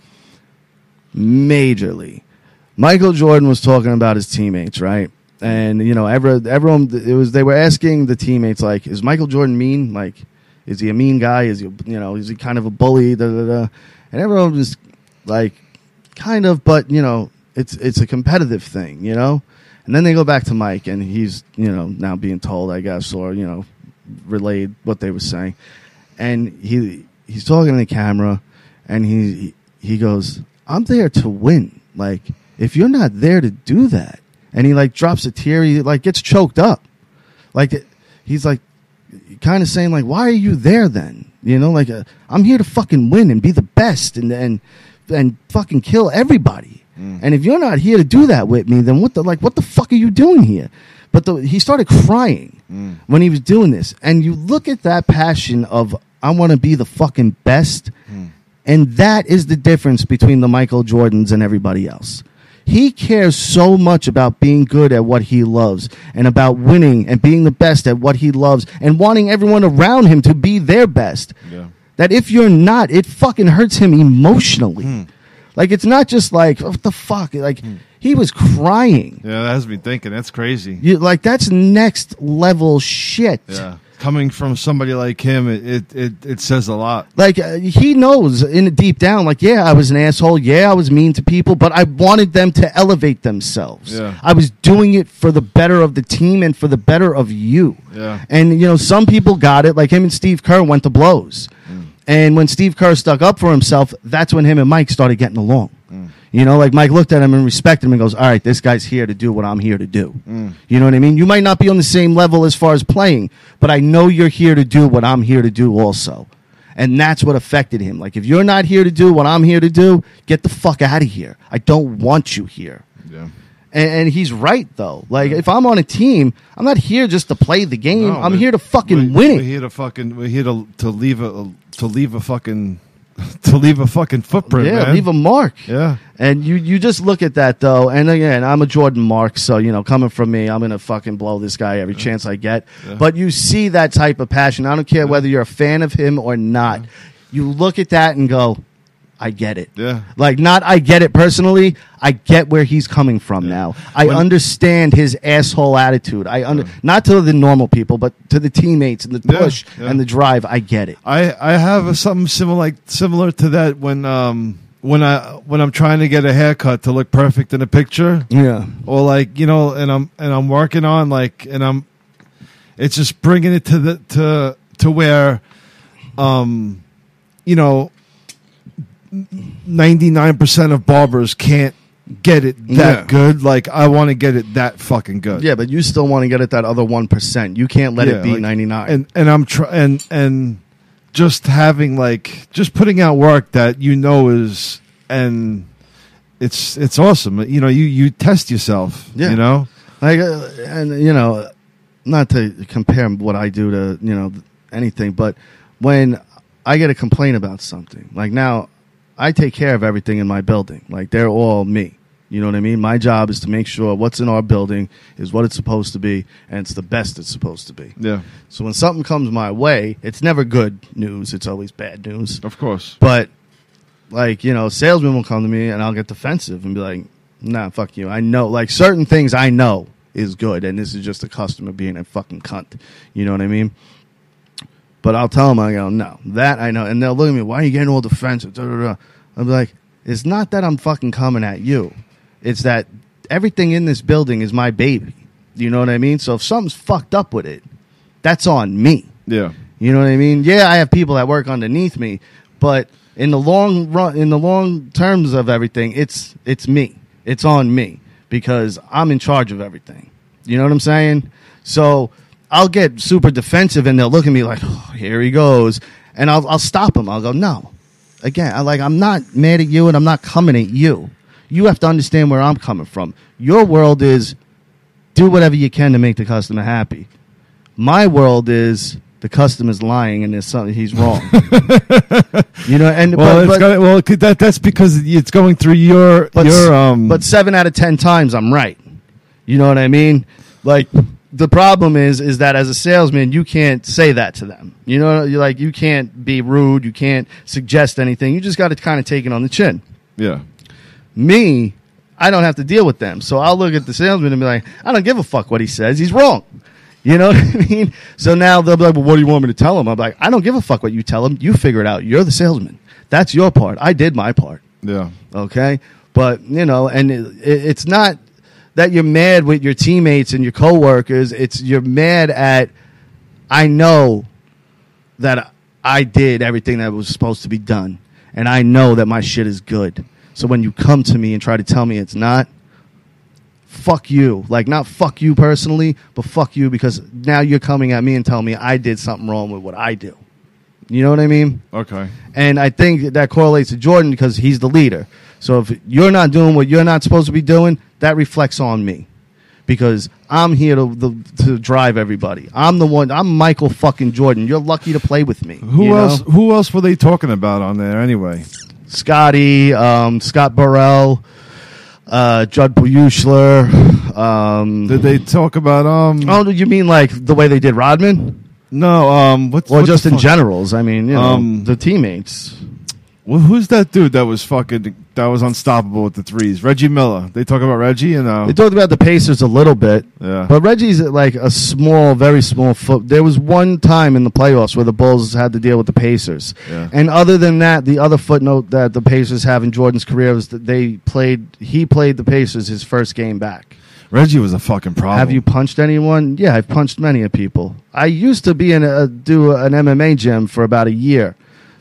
majorly. Michael Jordan was talking about his teammates, right? And you know, every, everyone it was they were asking the teammates like, "Is Michael Jordan mean? Like, is he a mean guy? Is he, you know, is he kind of a bully?" Da, da, da. And everyone was like, "Kind of," but you know, it's it's a competitive thing, you know. And then they go back to Mike, and he's you know now being told, I guess, or you know, relayed what they were saying, and he he's talking to the camera, and he he goes, "I'm there to win. Like, if you're not there to do that," and he like drops a tear, he like gets choked up, like he's like kind of saying like, "Why are you there then?" You know, like uh, I'm here to fucking win and be the best and and and fucking kill everybody. And if you're not here to do that with me, then what the like what the fuck are you doing here? But the, he started crying Mm. when he was doing this, and you look at that passion of I want to be the fucking best, Mm. and that is the difference between the Michael Jordans and everybody else. He cares so much about being good at what he loves and about winning and being the best at what he loves and wanting everyone around him to be their best. yeah. That if you're not, it fucking hurts him emotionally. Hmm. Like, it's not just like, what the fuck? Like, he was crying. Yeah, that has me thinking. That's crazy. You, like, that's next level shit. Yeah, coming from somebody like him, it it it, it says a lot. Like, uh, he knows in deep down, like, yeah, I was an asshole. Yeah, I was mean to people, but I wanted them to elevate themselves. Yeah. I was doing it for the better of the team and for the better of you. Yeah. And, you know, some people got it. Like him and Steve Kerr went to blows. And when Steve Kerr stuck up for himself, that's when him and Mike started getting along. Mm. You know, like Mike looked at him and respected him and goes, all right, this guy's here to do what I'm here to do. Mm. You know what I mean? You might not be on the same level as far as playing, but I know you're here to do what I'm here to do also. And that's what affected him. Like, if you're not here to do what I'm here to do, get the fuck out of here. I don't want you here. Yeah. And, and he's right, though. Like, if I'm on a team, I'm not here just to play the game. No, I'm we- here to fucking we, win We're it. here to fucking. We're here to to leave a to leave a fucking to leave a fucking footprint. Yeah, man. leave a mark. Yeah. And you, you just look at that, though. And again, I'm a Jordan Mark, so, you know, coming from me, I'm going to fucking blow this guy every chance I get. Yeah. But you see that type of passion. I don't care whether you're a fan of him or not. You look at that and go, I get it. Yeah. Like, not I get it personally. I get where he's coming from now. I When- understand his asshole attitude. I under Not to the normal people, but to the teammates and the Yeah, push yeah. and the drive. I get it. I I have a, something similar like similar to that when um when I when I'm trying to get a haircut to look perfect in a picture. Yeah. Or like, you know, and I'm and I'm working on like and I'm it's just bringing it to the to to where um you know ninety-nine percent of barbers can't get it that Yeah. good. Like, I want to get it that fucking good. Yeah, but you still want to get it that other one percent. You can't let Yeah, it be like- ninety-nine. And and I'm try and and just having like just putting out work that you know is and it's it's awesome. You know, you you test yourself. Yeah. You know. Like, uh, and you know, not to compare what I do to, you know, anything, but when I get a complaint about something, like now, I take care of everything in my building. Like, they're all me. You know what I mean? My job is to make sure what's in our building is what it's supposed to be, and it's the best it's supposed to be. Yeah. So when something comes my way, it's never good news. It's always bad news. Of course. But, like, you know, salesmen will come to me and I'll get defensive and be like, nah, fuck you. I know, like, certain things I know is good, and this is just a customer being a fucking cunt. You know what I mean? But I'll tell them, I go, no, that I know. And they'll look at me, why are you getting all defensive? Da, da, da. I'll be like, it's not that I'm fucking coming at you. It's that everything in this building is my baby. You know what I mean? So if something's fucked up with it, that's on me. Yeah. You know what I mean? Yeah, I have people that work underneath me, but in the long run, in the long terms of everything, it's it's me. It's on me because I'm in charge of everything. You know what I'm saying? So I'll get super defensive, and they'll look at me like, oh, "Here he goes," and I'll I'll stop them. I'll go, "No." Again, I like I'm not mad at you, and I'm not coming at you. You have to understand where I'm coming from. Your world is do whatever you can to make the customer happy. My world is the customer's lying and there's something he's wrong. You know, and Well, but, it's but, got, well, it could- that that's because it's going through your but, your um. but seven out of ten times I'm right. You know what I mean? Like, the problem is is that as a salesman, you can't say that to them. You know, you like you can't be rude, you can't suggest anything. You just got to kind of take it on the chin. yeah. Me, I don't have to deal with them. So I'll look at the salesman and be like, I don't give a fuck what he says. He's wrong. You know what I mean? So now they'll be like, well, what do you want me to tell him? I'm like, I don't give a fuck what you tell him. You figure it out. You're the salesman. That's your part. I did my part. Yeah. Okay? But, you know, and it, it, it's not that you're mad with your teammates and your coworkers. It's you're mad at, I know that I did everything that was supposed to be done. And I know that my shit is good. So when you come to me and try to tell me it's not, fuck you. Like, not fuck you personally, but fuck you because now you're coming at me and telling me I did something wrong with what I do. You know what I mean? Okay. And I think that correlates to Jordan because he's the leader. So if you're not doing what you're not supposed to be doing, that reflects on me. Because I'm here to the, to drive everybody. I'm the one. I'm Michael fucking Jordan. You're lucky to play with me. Who you else? know? Who else were they talking about on there anyway? Scotty, um, Scott Burrell, uh, Judd Buechler. Um, Did they talk about um? oh, you mean like the way they did Rodman? No, um, what's Or what just the in fuck? generals? I mean, you know, Um, the teammates. Well, who's that dude that was fucking that was unstoppable with the threes? Reggie Miller. They talk about Reggie and uh, They talked about the Pacers a little bit. yeah, But Reggie's like a small, very small foot. There was one time in the playoffs where the Bulls had to deal with the Pacers. Yeah. And other than that, the other footnote that the Pacers have in Jordan's career was that they played, he played the Pacers his first game back. Reggie was a fucking problem. Have you punched anyone? Yeah, I've punched many of people. I used to be in a, do an M M A gym for about a year.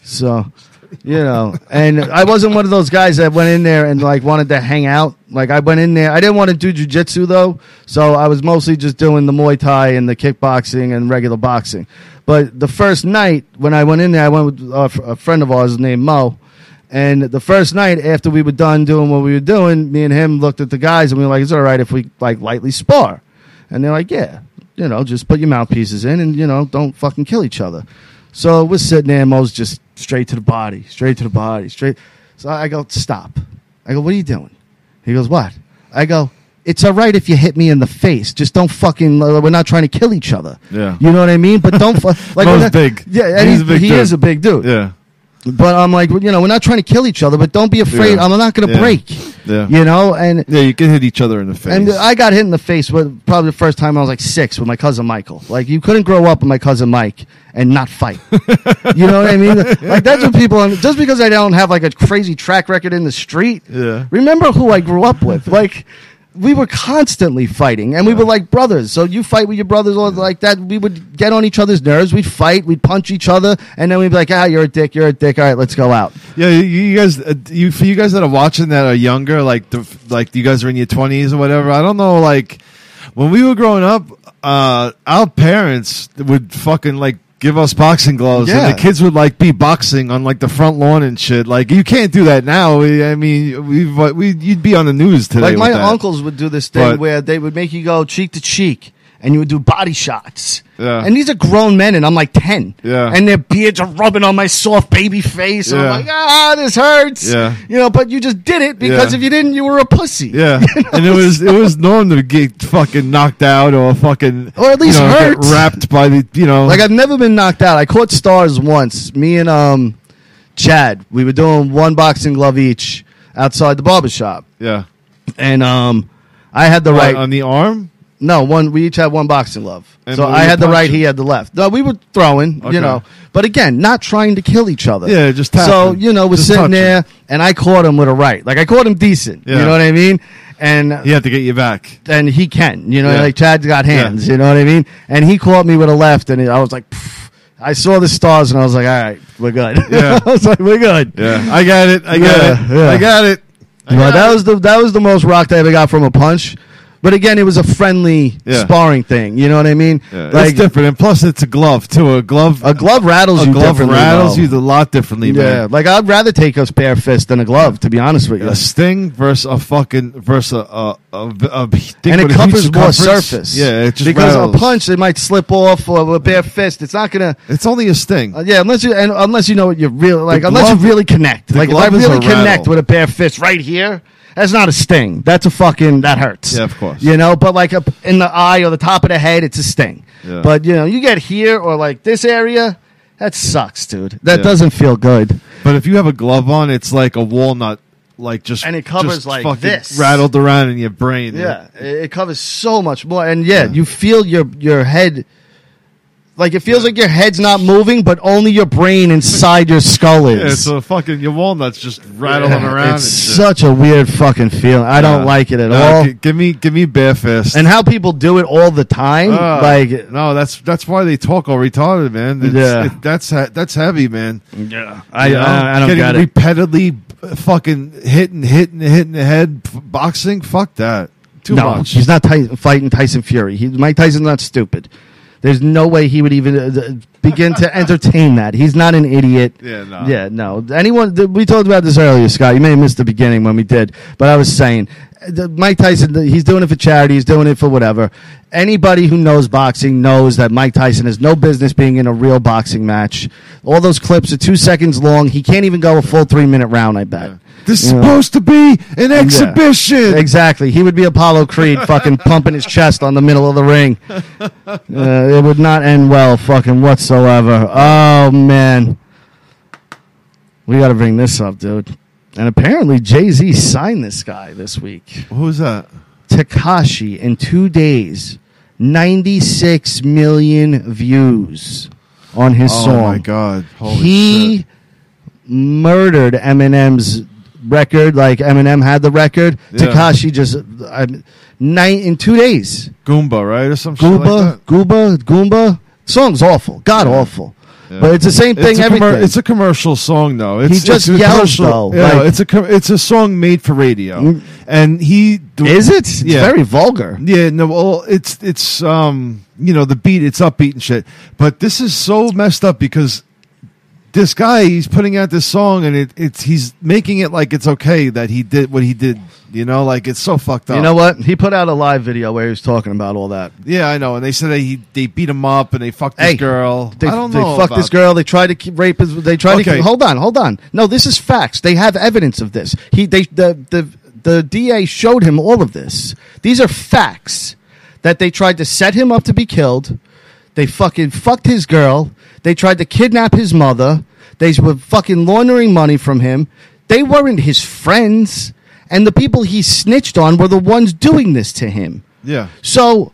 So, you know, and I wasn't one of those guys that went in there and like wanted to hang out. Like I went in there, I didn't want to do jiu-jitsu though, so I was mostly just doing the Muay Thai and the kickboxing and regular boxing. But the first night when I went in there, I went with a, a friend of ours named Mo. And the first night after we were done doing what we were doing, me and him looked at the guys and we were like, "It's all right if we like lightly spar." And they're like, "Yeah, you know, just put your mouthpieces in and you know, don't fucking kill each other." So we're sitting there, and Mo's just straight to the body, straight to the body, straight. So I go, "Stop." I go, "What are you doing?" He goes, "What?" I go, "It's all right if you hit me in the face. Just don't fucking. We're not trying to kill each other. Yeah. You know what I mean? But don't. Fu- like Mo's not, big. Yeah, and He's he, a big he dude. is a big dude. Yeah. But I'm like, you know, we're not trying to kill each other, but don't be afraid. Yeah. I'm not going to Yeah. break. Yeah. You know, and Yeah, you can hit each other in the face. and I got hit in the face with probably the first time I was like six with my cousin Michael. Like you couldn't grow up with my cousin Mike and not fight. You know what I mean? Like that's what people. Just because I don't have like a crazy track record in the street. Yeah. Remember who I grew up with? Like. We were constantly fighting, and we were like brothers. So you fight with your brothers or like that. We would get on each other's nerves. We'd fight. We'd punch each other, and then we'd be like, "Ah, you're a dick. You're a dick. All right, let's go out." Yeah, you, you guys, uh, you for you guys that are watching that are younger, like the, like you guys are in your twenties or whatever. I don't know, like when we were growing up, uh, our parents would fucking like give us boxing gloves, Yeah. and the kids would like be boxing on like the front lawn and shit. Like you can't do that now. We, I mean, we we you'd be on the news today. Like my with that. uncles would do this thing But- where they would make you go cheek to cheek, and you would do body shots. Yeah. And these are grown men, and I'm like ten. Yeah. And their beards are rubbing on my soft baby face. And Yeah. I'm like, ah, this hurts. Yeah. You know, but you just did it because Yeah. if you didn't, you were a pussy. Yeah, You know? and it was it was normal to get fucking knocked out or fucking Or at least you know, hurt. get wrapped by the you know Like I've never been knocked out. I caught stars once. Me and um, Chad, we were doing one boxing glove each outside the barbershop. yeah And um, I had the What, right. on the arm. No, one. We each had one boxing glove. And So what were I you had the right, punching? he had the left. No, we were throwing, Okay. you know. But again, not trying to kill each other. Yeah, just So, tapping. you know, we're Just sitting touching. there, and I caught him with a right. Like, I caught him decent. Yeah. You know what I mean? And He had to get you back. and he can. You know, Yeah. like, Chad's got hands. Yeah. You know what I mean? And he caught me with a left, and I was like, pff. I saw the stars, and I was like, all right, we're good. Yeah. I was like, we're good. Yeah, I got it. I got Yeah, it. yeah. I got it. I But got that it. was the that was the most rocked I ever got from a punch. But again, it was a friendly Yeah. sparring thing. You know what I mean? Yeah, Like it's different, and plus it's a glove too. A glove, a glove rattles a you glove differently. rattles though. you a lot differently, Yeah, man. like I'd rather take a bare fist than a glove, to be honest with you. A sting versus a fucking versus a a, a, a thing And it with a huge covers more circumference. surface. Yeah, it just because rattles. a punch it might slip off, or a bare fist, it's not gonna. It's only a sting. Uh, yeah, unless you and unless you know what you really like, unless glove- you really connect. the Like if I glove is really a connect rattle. with a bare fist right here, that's not a sting. That's a fucking that hurts. Yeah, of course. You know, but like a, in the eye or the top of the head, it's a sting. Yeah. But you know, you get here or like this area, that sucks, dude. That Yeah. doesn't feel good. But if you have a glove on, it's like a walnut, like just And it covers just like fucking this. rattled around in your brain. Yeah, it, it covers so much more, and yeah, Yeah. you feel your your head. Like it feels like your head's not moving, but only your brain inside your skull is. Yeah, so fucking your walnuts just rattling Yeah, around. It's and shit. such a weird fucking feeling. I don't Yeah. like it at No, all. g- give me, give me bare fist. And how people do it all the time, Uh, like no, that's that's why they talk all retarded, man. It's, Yeah. it, that's he- that's heavy, man. yeah, I You know? I, I don't Getting get it. repeatedly uh, fucking hitting, hitting, hitting the head. F- boxing, fuck that. Too no, much. he's not Ty- fighting Tyson Fury. He, Mike Tyson's not stupid. There's no way he would even uh, begin to entertain that. He's not an idiot. Yeah, no. Yeah, no. Anyone? th- We talked about this earlier, Scott. You may have missed the beginning when we did, but I was saying, uh, the- Mike Tyson. th- He's doing it for charity. He's doing it for whatever. Anybody who knows boxing knows that Mike Tyson has no business being in a real boxing match. All those clips are two seconds long. He can't even go a full three minute round. I bet. This is You know? supposed to be an exhibition. Exactly. He would be Apollo Creed fucking pumping his chest on the middle of the ring. Uh, it would not end well fucking whatsoever. Oh, man. We got to bring this up, dude. And apparently Jay-Z signed this guy this week. Who's that? Tekashi in two days. ninety-six million views on his Oh song. my god! Holy he shit. murdered Eminem's record. Like Eminem had the record. Yeah. Tekashi just uh, nine in two days. Goomba, right, or some shit like Gooba, that? Gooba, Goomba. Song's awful. God Yeah. awful. But it's the same thing. It's a, everything. commer- it's a commercial song, though. It's, He just it's a yells, commercial- though, Yeah, like- it's a com- it's a song made for radio, and he Is it? It's Yeah. very vulgar. Yeah, no, well, it's it's um, you know, the beat, it's upbeat and shit. But this is so messed up because this guy, he's putting out this song, and it, it's he's making it like it's okay that he did what he did. You know, like it's so fucked up. You know what? He put out a live video where he was talking about all that. Yeah, I know. And they said they he, they beat him up and they fucked this Hey, girl. They, I don't they know. fucked about this girl. They tried to keep rape his. They tried to Okay. keep, hold on, hold on. No, this is facts. They have evidence of this. He, they, the, the, the D A showed him all of this. These are facts that they tried to set him up to be killed. They fucking fucked his girl. They tried to kidnap his mother. They were fucking laundering money from him. They weren't his friends. And the people he snitched on were the ones doing this to him. Yeah, So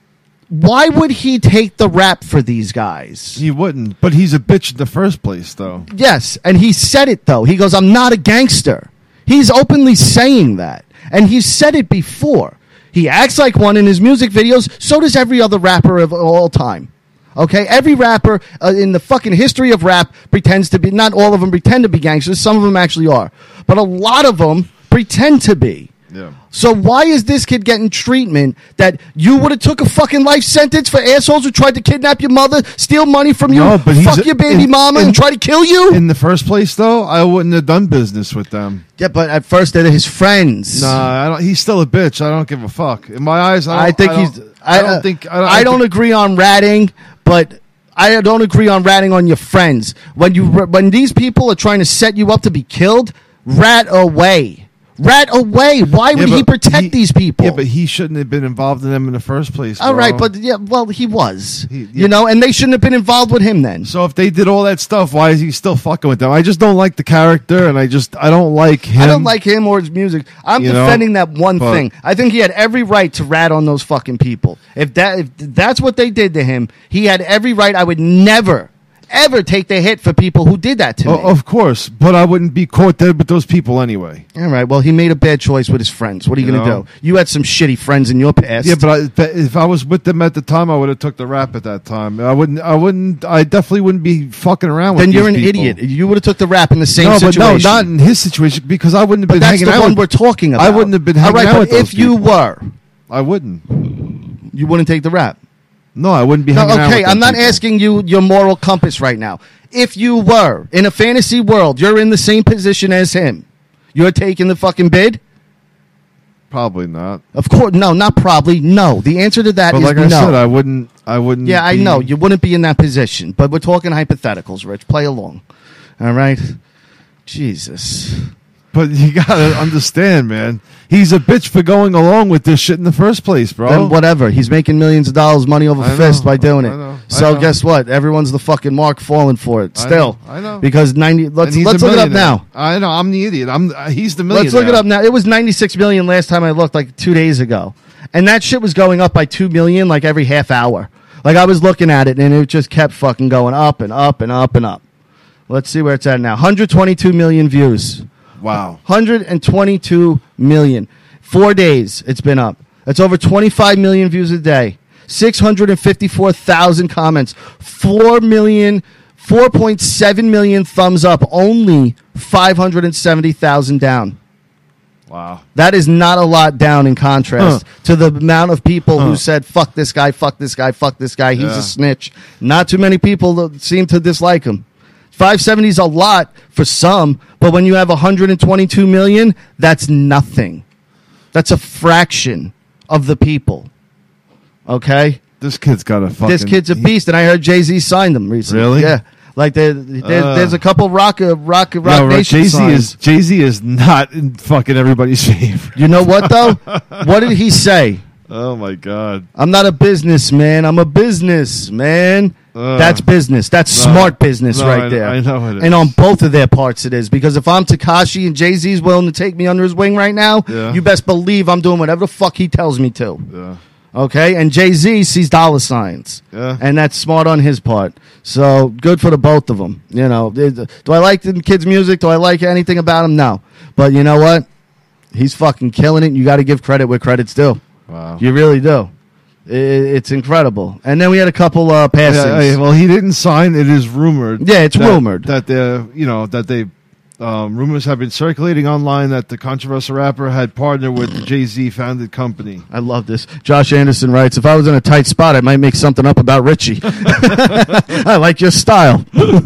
why would he take the rap for these guys? he wouldn't. But he's a bitch in the first place, though. Yes, and he said it, though. He goes, I'm not a gangster. He's openly saying that. And he's said it before. He acts like one in his music videos. So does every other rapper of all time. Okay? Every rapper uh, in the fucking history of rap pretends to be, not all of them pretend to be gangsters. Some of them actually are. But a lot of them pretend to be. Yeah. So why is this kid getting treatment that you would have took a fucking life sentence for assholes who tried to kidnap your mother, steal money from you, No, but he's fuck a- your baby in- mama, in- and try to kill you? In the first place, though, I wouldn't have done business with them. Yeah, but at first they're his friends. Nah, I don't. He's still a bitch. I don't give a fuck. In my eyes, I, don't, I think I he's. don't- I, I don't think. I don't, I don't think- agree on ratting, but I don't agree on ratting on your friends. When you when these people are trying to set you up to be killed, rat away. Rat away. Why would Yeah, he but protect these people? Yeah, but he shouldn't have been involved in them in the first place. All bro. right, but yeah, well, he was. He- yeah. You know, and they shouldn't have been involved with him then. So if they did all that stuff, why is he still fucking with them? I just don't like the character, and I just I don't like him. I don't like him or his music. I'm You know, defending that one but- thing. I think he had every right to rat on those fucking people. If that if that's what they did to him, he had every right. I would never, ever take the hit for people who did that to me. Oh, of course, but I wouldn't be caught dead with those people anyway. All right. Well, he made a bad choice with his friends. What are you, You going to know? do? You had some shitty friends in your past. Yeah, but I, but if I was with them at the time, I would have took the rap at that time. I wouldn't. I wouldn't. I definitely wouldn't be fucking around with. then you're an these people. idiot. You would have took the rap in the same No, but situation. no, not in his situation because I wouldn't have But been that's hanging the out. one with, we're talking about. I wouldn't have been All hanging right, out but with those if you people. were, I wouldn't. you wouldn't take the rap. No, I wouldn't be No, hanging out. okay, with them I'm not people. asking you your moral compass right now. If you were in a fantasy world, you're in the same position as him. You're taking the fucking bid? Probably not. Of course, no, not probably. No, the answer to that But is like I no. said, I wouldn't. I wouldn't. yeah, I be- know you wouldn't be in that position, but we're talking hypotheticals, Rich. Play along, all right? Jesus. But you gotta understand, man. He's a bitch for going along with this shit in the first place, bro. Then whatever. He's making millions of dollars, money over I know, fist by doing it. I know, I so know. guess what? Everyone's the fucking mark falling for it. I Still, know, I know. because ninety. And Let's he's let's a look it up millionaire. now. I know. I'm the idiot. I'm. uh, He's the millionaire. Let's look it up now. It was ninety-six million last time I looked, like two days ago, and that shit was going up by two million like every half hour. Like I was looking at it, and it just kept fucking going up and up and up and up. Let's see where it's at now. one hundred twenty-two million views. Wow. one hundred twenty-two million. Four days it's been up. That's over twenty-five million views a day. six hundred fifty-four thousand comments. four million, four point seven million thumbs up. Only five hundred seventy thousand down. Wow. That is not a lot down in contrast Huh. to the amount of people Huh. who said, fuck this guy, fuck this guy, fuck this guy. He's Yeah. a snitch. Not too many people that seem to dislike him. five seventy is a lot for some, but when you have one hundred twenty-two million, that's nothing. That's a fraction of the people. Okay? This kid's got a fucking. This kid's a beast, and I heard Jay-Z signed him recently. Really? Yeah. Like there, there, Uh. there's a couple rock, uh, rock, rock No, nation Jay Z signs. is Jay Z is not in fucking everybody's favor. You know what though? What did he say? Oh my god. I'm not a businessman. I'm a businessman. Uh, That's business. That's no, smart business no, right I- there. I know it is. And on both of their parts it is. Because if I'm Tekashi and Jay-Z's willing to take me under his wing right now, Yeah. you best believe I'm doing whatever the fuck he tells me to. Yeah. Okay? And Jay-Z sees dollar signs. Yeah. And that's smart on his part. So good for the both of them. You know, do I like the kid's music? Do I like anything about him? No. But you know what? He's fucking killing it. You got to give credit where credit's due. Wow. You really do. I- It's incredible. And then we had a couple uh, passings. Yeah, yeah, well, he didn't sign. It is rumored. Yeah, it's that, rumored. that the you know that they um, rumors have been circulating online that the controversial rapper had partnered with the Jay-Z founded company. I love this. Josh Anderson writes, if I was in a tight spot, I might make something up about Richie. I like your style.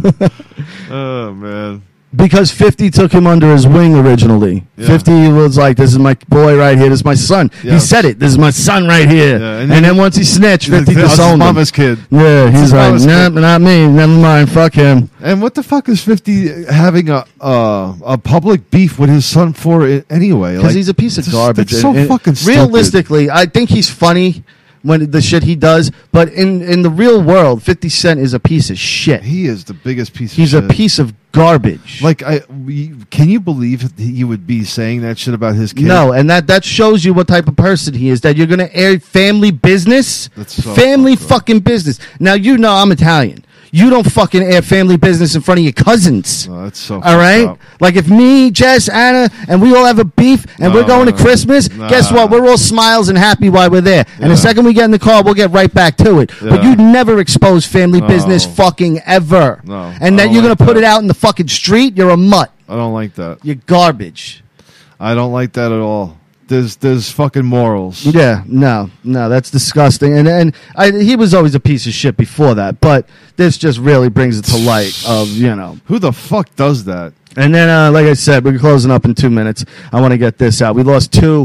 Oh man. Because fifty took him under his wing originally. Yeah. fifty was like, this is my boy right here. This is my son. He Yes. said it. This is my son right here. Yeah, and, and then, then- once he snitched, He's like, fifty "That's his disowned him. mama's kid. Yeah, It's he's his like, mama's nah, kid." not me. Never mind. Fuck him. And what the fuck is fifty having a uh, a public beef with his son for it anyway? Because Like, he's a piece of that's- garbage. That's so And- and fucking stupid. Realistically, I think he's funny when the shit he does, but in, in the real world, fifty Cent is a piece of shit. He is the biggest piece He's of a shit. piece of garbage. Like, I, we, can you believe that he would be saying that shit about his kid? No, and that, that shows you what type of person he is. That you're going to air family business, That's so family fucked up. fucking business. Now you know I'm Italian. You don't fucking air family business in front of your cousins. No, that's so. All right, fucked up. like if me, Jess, Anna, and we all have a beef, and No, we're going no, to no. Christmas. Nah. Guess what? We're all smiles and happy while we're there. And Yeah. the second we get in the car, we'll get right back to it. But Yeah. you'd never expose family No. business, fucking ever. No, and I that don't you're like gonna put that. it out in the fucking street. You're a mutt. I don't like that. You're garbage. I don't like that at all. There's there's fucking morals. Yeah, no, no, that's disgusting. And and I, he was always a piece of shit before that, but this just really brings it to light of, you know. Who the fuck does that? And then, uh, like I said, we're closing up in two minutes. I want to get this out. We lost two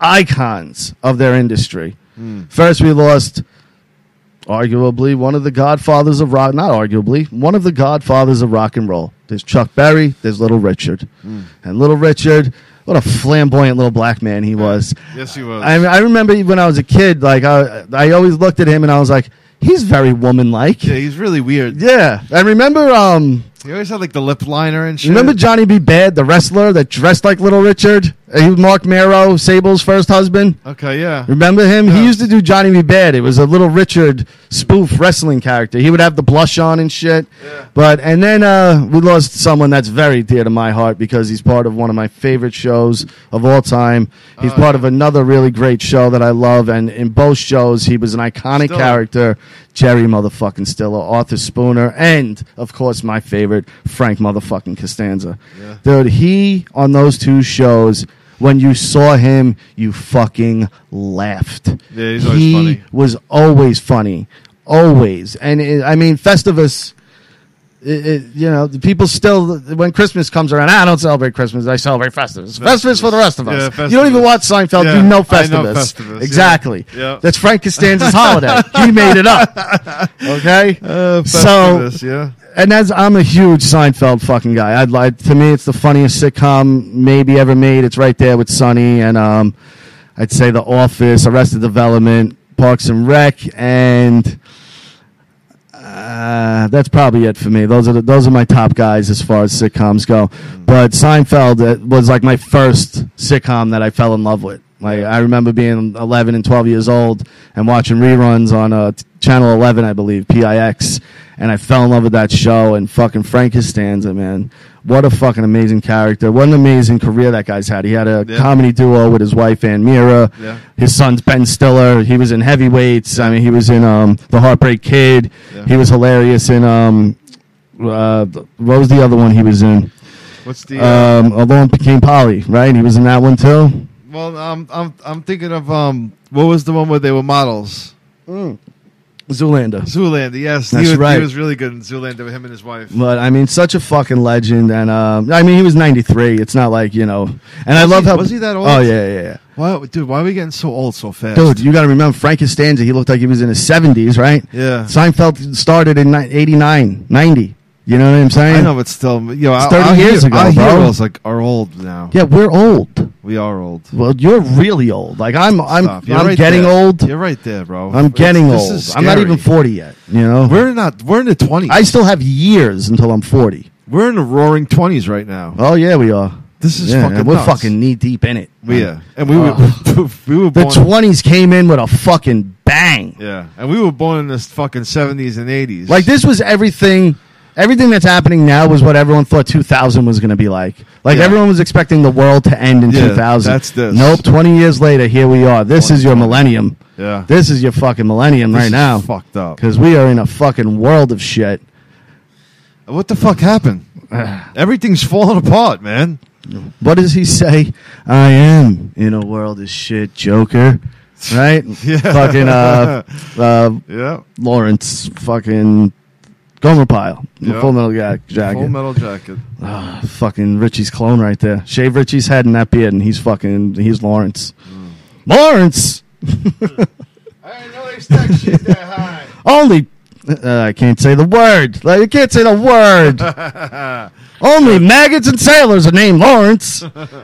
icons of their industry. Mm. First, we lost arguably one of the godfathers of rock. Not arguably, one of the godfathers of rock and roll. There's Chuck Berry. There's Little Richard. Mm. And Little Richard, what a flamboyant little black man he was. Yes, he was. I, I remember when I was a kid, like I, I always looked at him and I was like, he's very woman-like. yeah, he's really weird. Yeah, I remember. Um, He always had like the lip liner and shit. remember Johnny B. Bad, the wrestler that dressed like Little Richard? Uh, He was Mark Mero, Sable's first husband. Okay, yeah. Remember him? Yeah. He used to do Johnny B. Bad. It was a Little Richard spoof wrestling character. He would have the blush on and shit. Yeah. But and then uh, we lost someone that's very dear to my heart because he's part of one of my favorite shows of all time. He's Oh, part yeah. of another really great show that I love, and in both shows he was an iconic Stiller. character. Jerry motherfucking Stiller, Arthur Spooner, and of course my favorite, Frank motherfucking Costanza. Yeah. Dude, he on those two shows, when you saw him, you fucking laughed. Yeah, he's always he funny. was always funny, always. And it, I mean, Festivus. It, it, you know, the people still, when Christmas comes around, I don't celebrate Christmas, I celebrate Festivus. Festivus for the rest of us. Yeah, you don't even Festivus. watch Seinfeld, Yeah, you know I know Festivus. Festivus, yeah. Exactly. Yeah. That's Frank Costanza's holiday. He made it up. Okay? Uh, So- Festivus, yeah. And as I'm a huge Seinfeld fucking guy. I'd like, to me, it's the funniest sitcom maybe ever made. It's right there with Sonny and um, I'd say The Office, Arrested Development, Parks and Rec, and uh, that's probably it for me. Those are the, those are my top guys as far as sitcoms go. But Seinfeld uh, was like my first sitcom that I fell in love with. Like I remember being eleven and twelve years old and watching reruns on uh, t- Channel eleven, I believe, P I X, and I fell in love with that show. And fucking Frank Costanza, man, what a fucking amazing character! What an amazing career that guy's had. He had a Yeah. comedy duo with his wife Ann Mira. Yeah. His son's Ben Stiller. He was in Heavyweights. I mean, he was in um, The Heartbreak Kid. Yeah. He was hilarious in um, uh, what was the other one he was in? What's the? Uh, Um, Alone Became Polly, right? He was in that one too. well, I'm I'm I'm thinking of um. What was the one where they were models? Zoolander. Zoolander. Yes, That's he was, right. He was really good in Zoolander with him and his wife. But I mean, such a fucking legend, and um, I mean, he was ninety-three. It's not like, you know, and I Was love he- how was he that old? Oh yeah, yeah, yeah. Why, dude? Why are we getting so old so fast? Dude, you got to remember Frank Costanza. He looked like he was in his seventies, right? Yeah. Seinfeld started in ni- eighty-nine, ninety. You know what I'm saying? I know, but still, you know, It's our- thirty our years hero- ago, Our bro. heroes like are old now. Yeah, we're old. We are old. Well, you're really old. Like I'm, I'm, Stop. You're I'm right getting there. old. You're right there, bro. I'm getting It's- old. this is I'm not scary. even forty yet. You know, We're not. We're in the twenties. I still have years until I'm forty. We're in the roaring twenties right now. Oh yeah, we are. This is Yeah, fucking. and we're nuts. fucking knee deep in it. We, yeah, and we Oh. were we were The born. twenties came in with a fucking bang. yeah, and we were born in the fucking seventies and eighties. Like this was everything. Everything that's happening now was what everyone thought two thousand was going to be like. Like Yeah. everyone was expecting the world to end in Yeah, two thousand. that's this. Nope. twenty years later, here we are. This is your millennium. Yeah. This is your fucking millennium This right is now. fucked up. Because we are in a fucking world of shit. What the fuck happened? Everything's falling apart, man. What does he say? I am in a world of shit, Joker. Right? Yeah. Fucking uh, uh, Yeah. Lawrence, fucking Gomer Pyle, Yeah. Full Metal ja- Jacket. Full Metal Jacket. Ah, fucking Richie's clone right there. Shave Richie's head and that beard, and he's fucking he's Lawrence. Mm. Lawrence. I didn't know they stack shit that high. Only uh, I can't say the word. Like, I can't say the word. Only maggots and sailors are named Lawrence.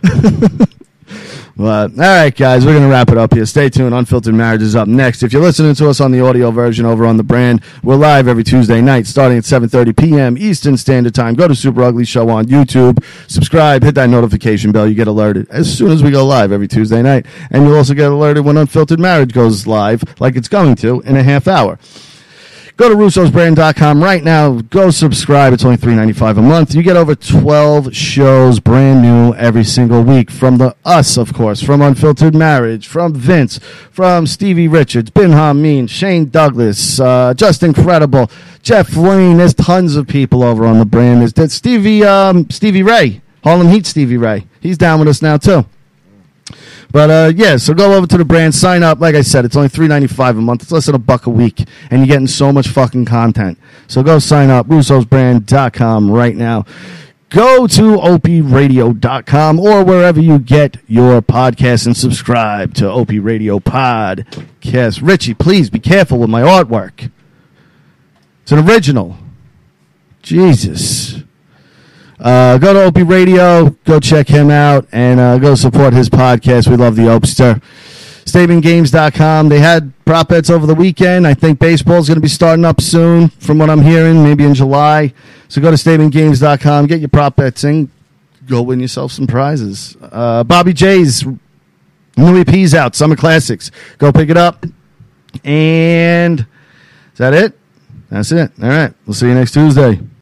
But, all right, guys, we're going to wrap it up here. Stay tuned. Unfiltered Marriage is up next. If you're listening to us on the audio version over on the brand, we're live every Tuesday night starting at seven thirty p.m. Eastern Standard Time. Go to Super Ugly Show on YouTube. Subscribe. Hit that notification bell. You get alerted as soon as we go live every Tuesday night. And you'll also get alerted when Unfiltered Marriage goes live, like it's going to, in a half hour. Go to russos brand dot com right now. Go subscribe. It's only three dollars and ninety-five cents a month. You get over twelve shows brand new every single week. From the us, of course. From Unfiltered Marriage. From Vince. From Stevie Richards. Bin Hameen. Shane Douglas. Uh, Just Incredible. Jeff Lane. There's tons of people over on the brand. There's, there's Stevie, um, Stevie Ray. Harlem Heat Stevie Ray. He's down with us now, too. But, uh, yeah, so go over to the brand, sign up. Like I said, it's only three dollars and ninety-five cents a month. It's less than a buck a week, and you're getting so much fucking content. So go sign up, russos brand dot com right now. Go to opie radio dot com or wherever you get your podcasts and subscribe to O P Radio Podcast. Richie, please be careful with my artwork. It's an original. Jesus. Uh, go to Opie Radio, go check him out, and uh, go support his podcast. We love the Opster. Statement Games dot com. They had prop bets over the weekend. I think baseball's going to be starting up soon, from what I'm hearing, maybe in July. So go to Statement Games dot com, get your prop bets in, go win yourself some prizes. Uh, Bobby J's new E P's out, Summer Classics. Go pick it up. And is that it? That's it. All right. We'll see you next Tuesday.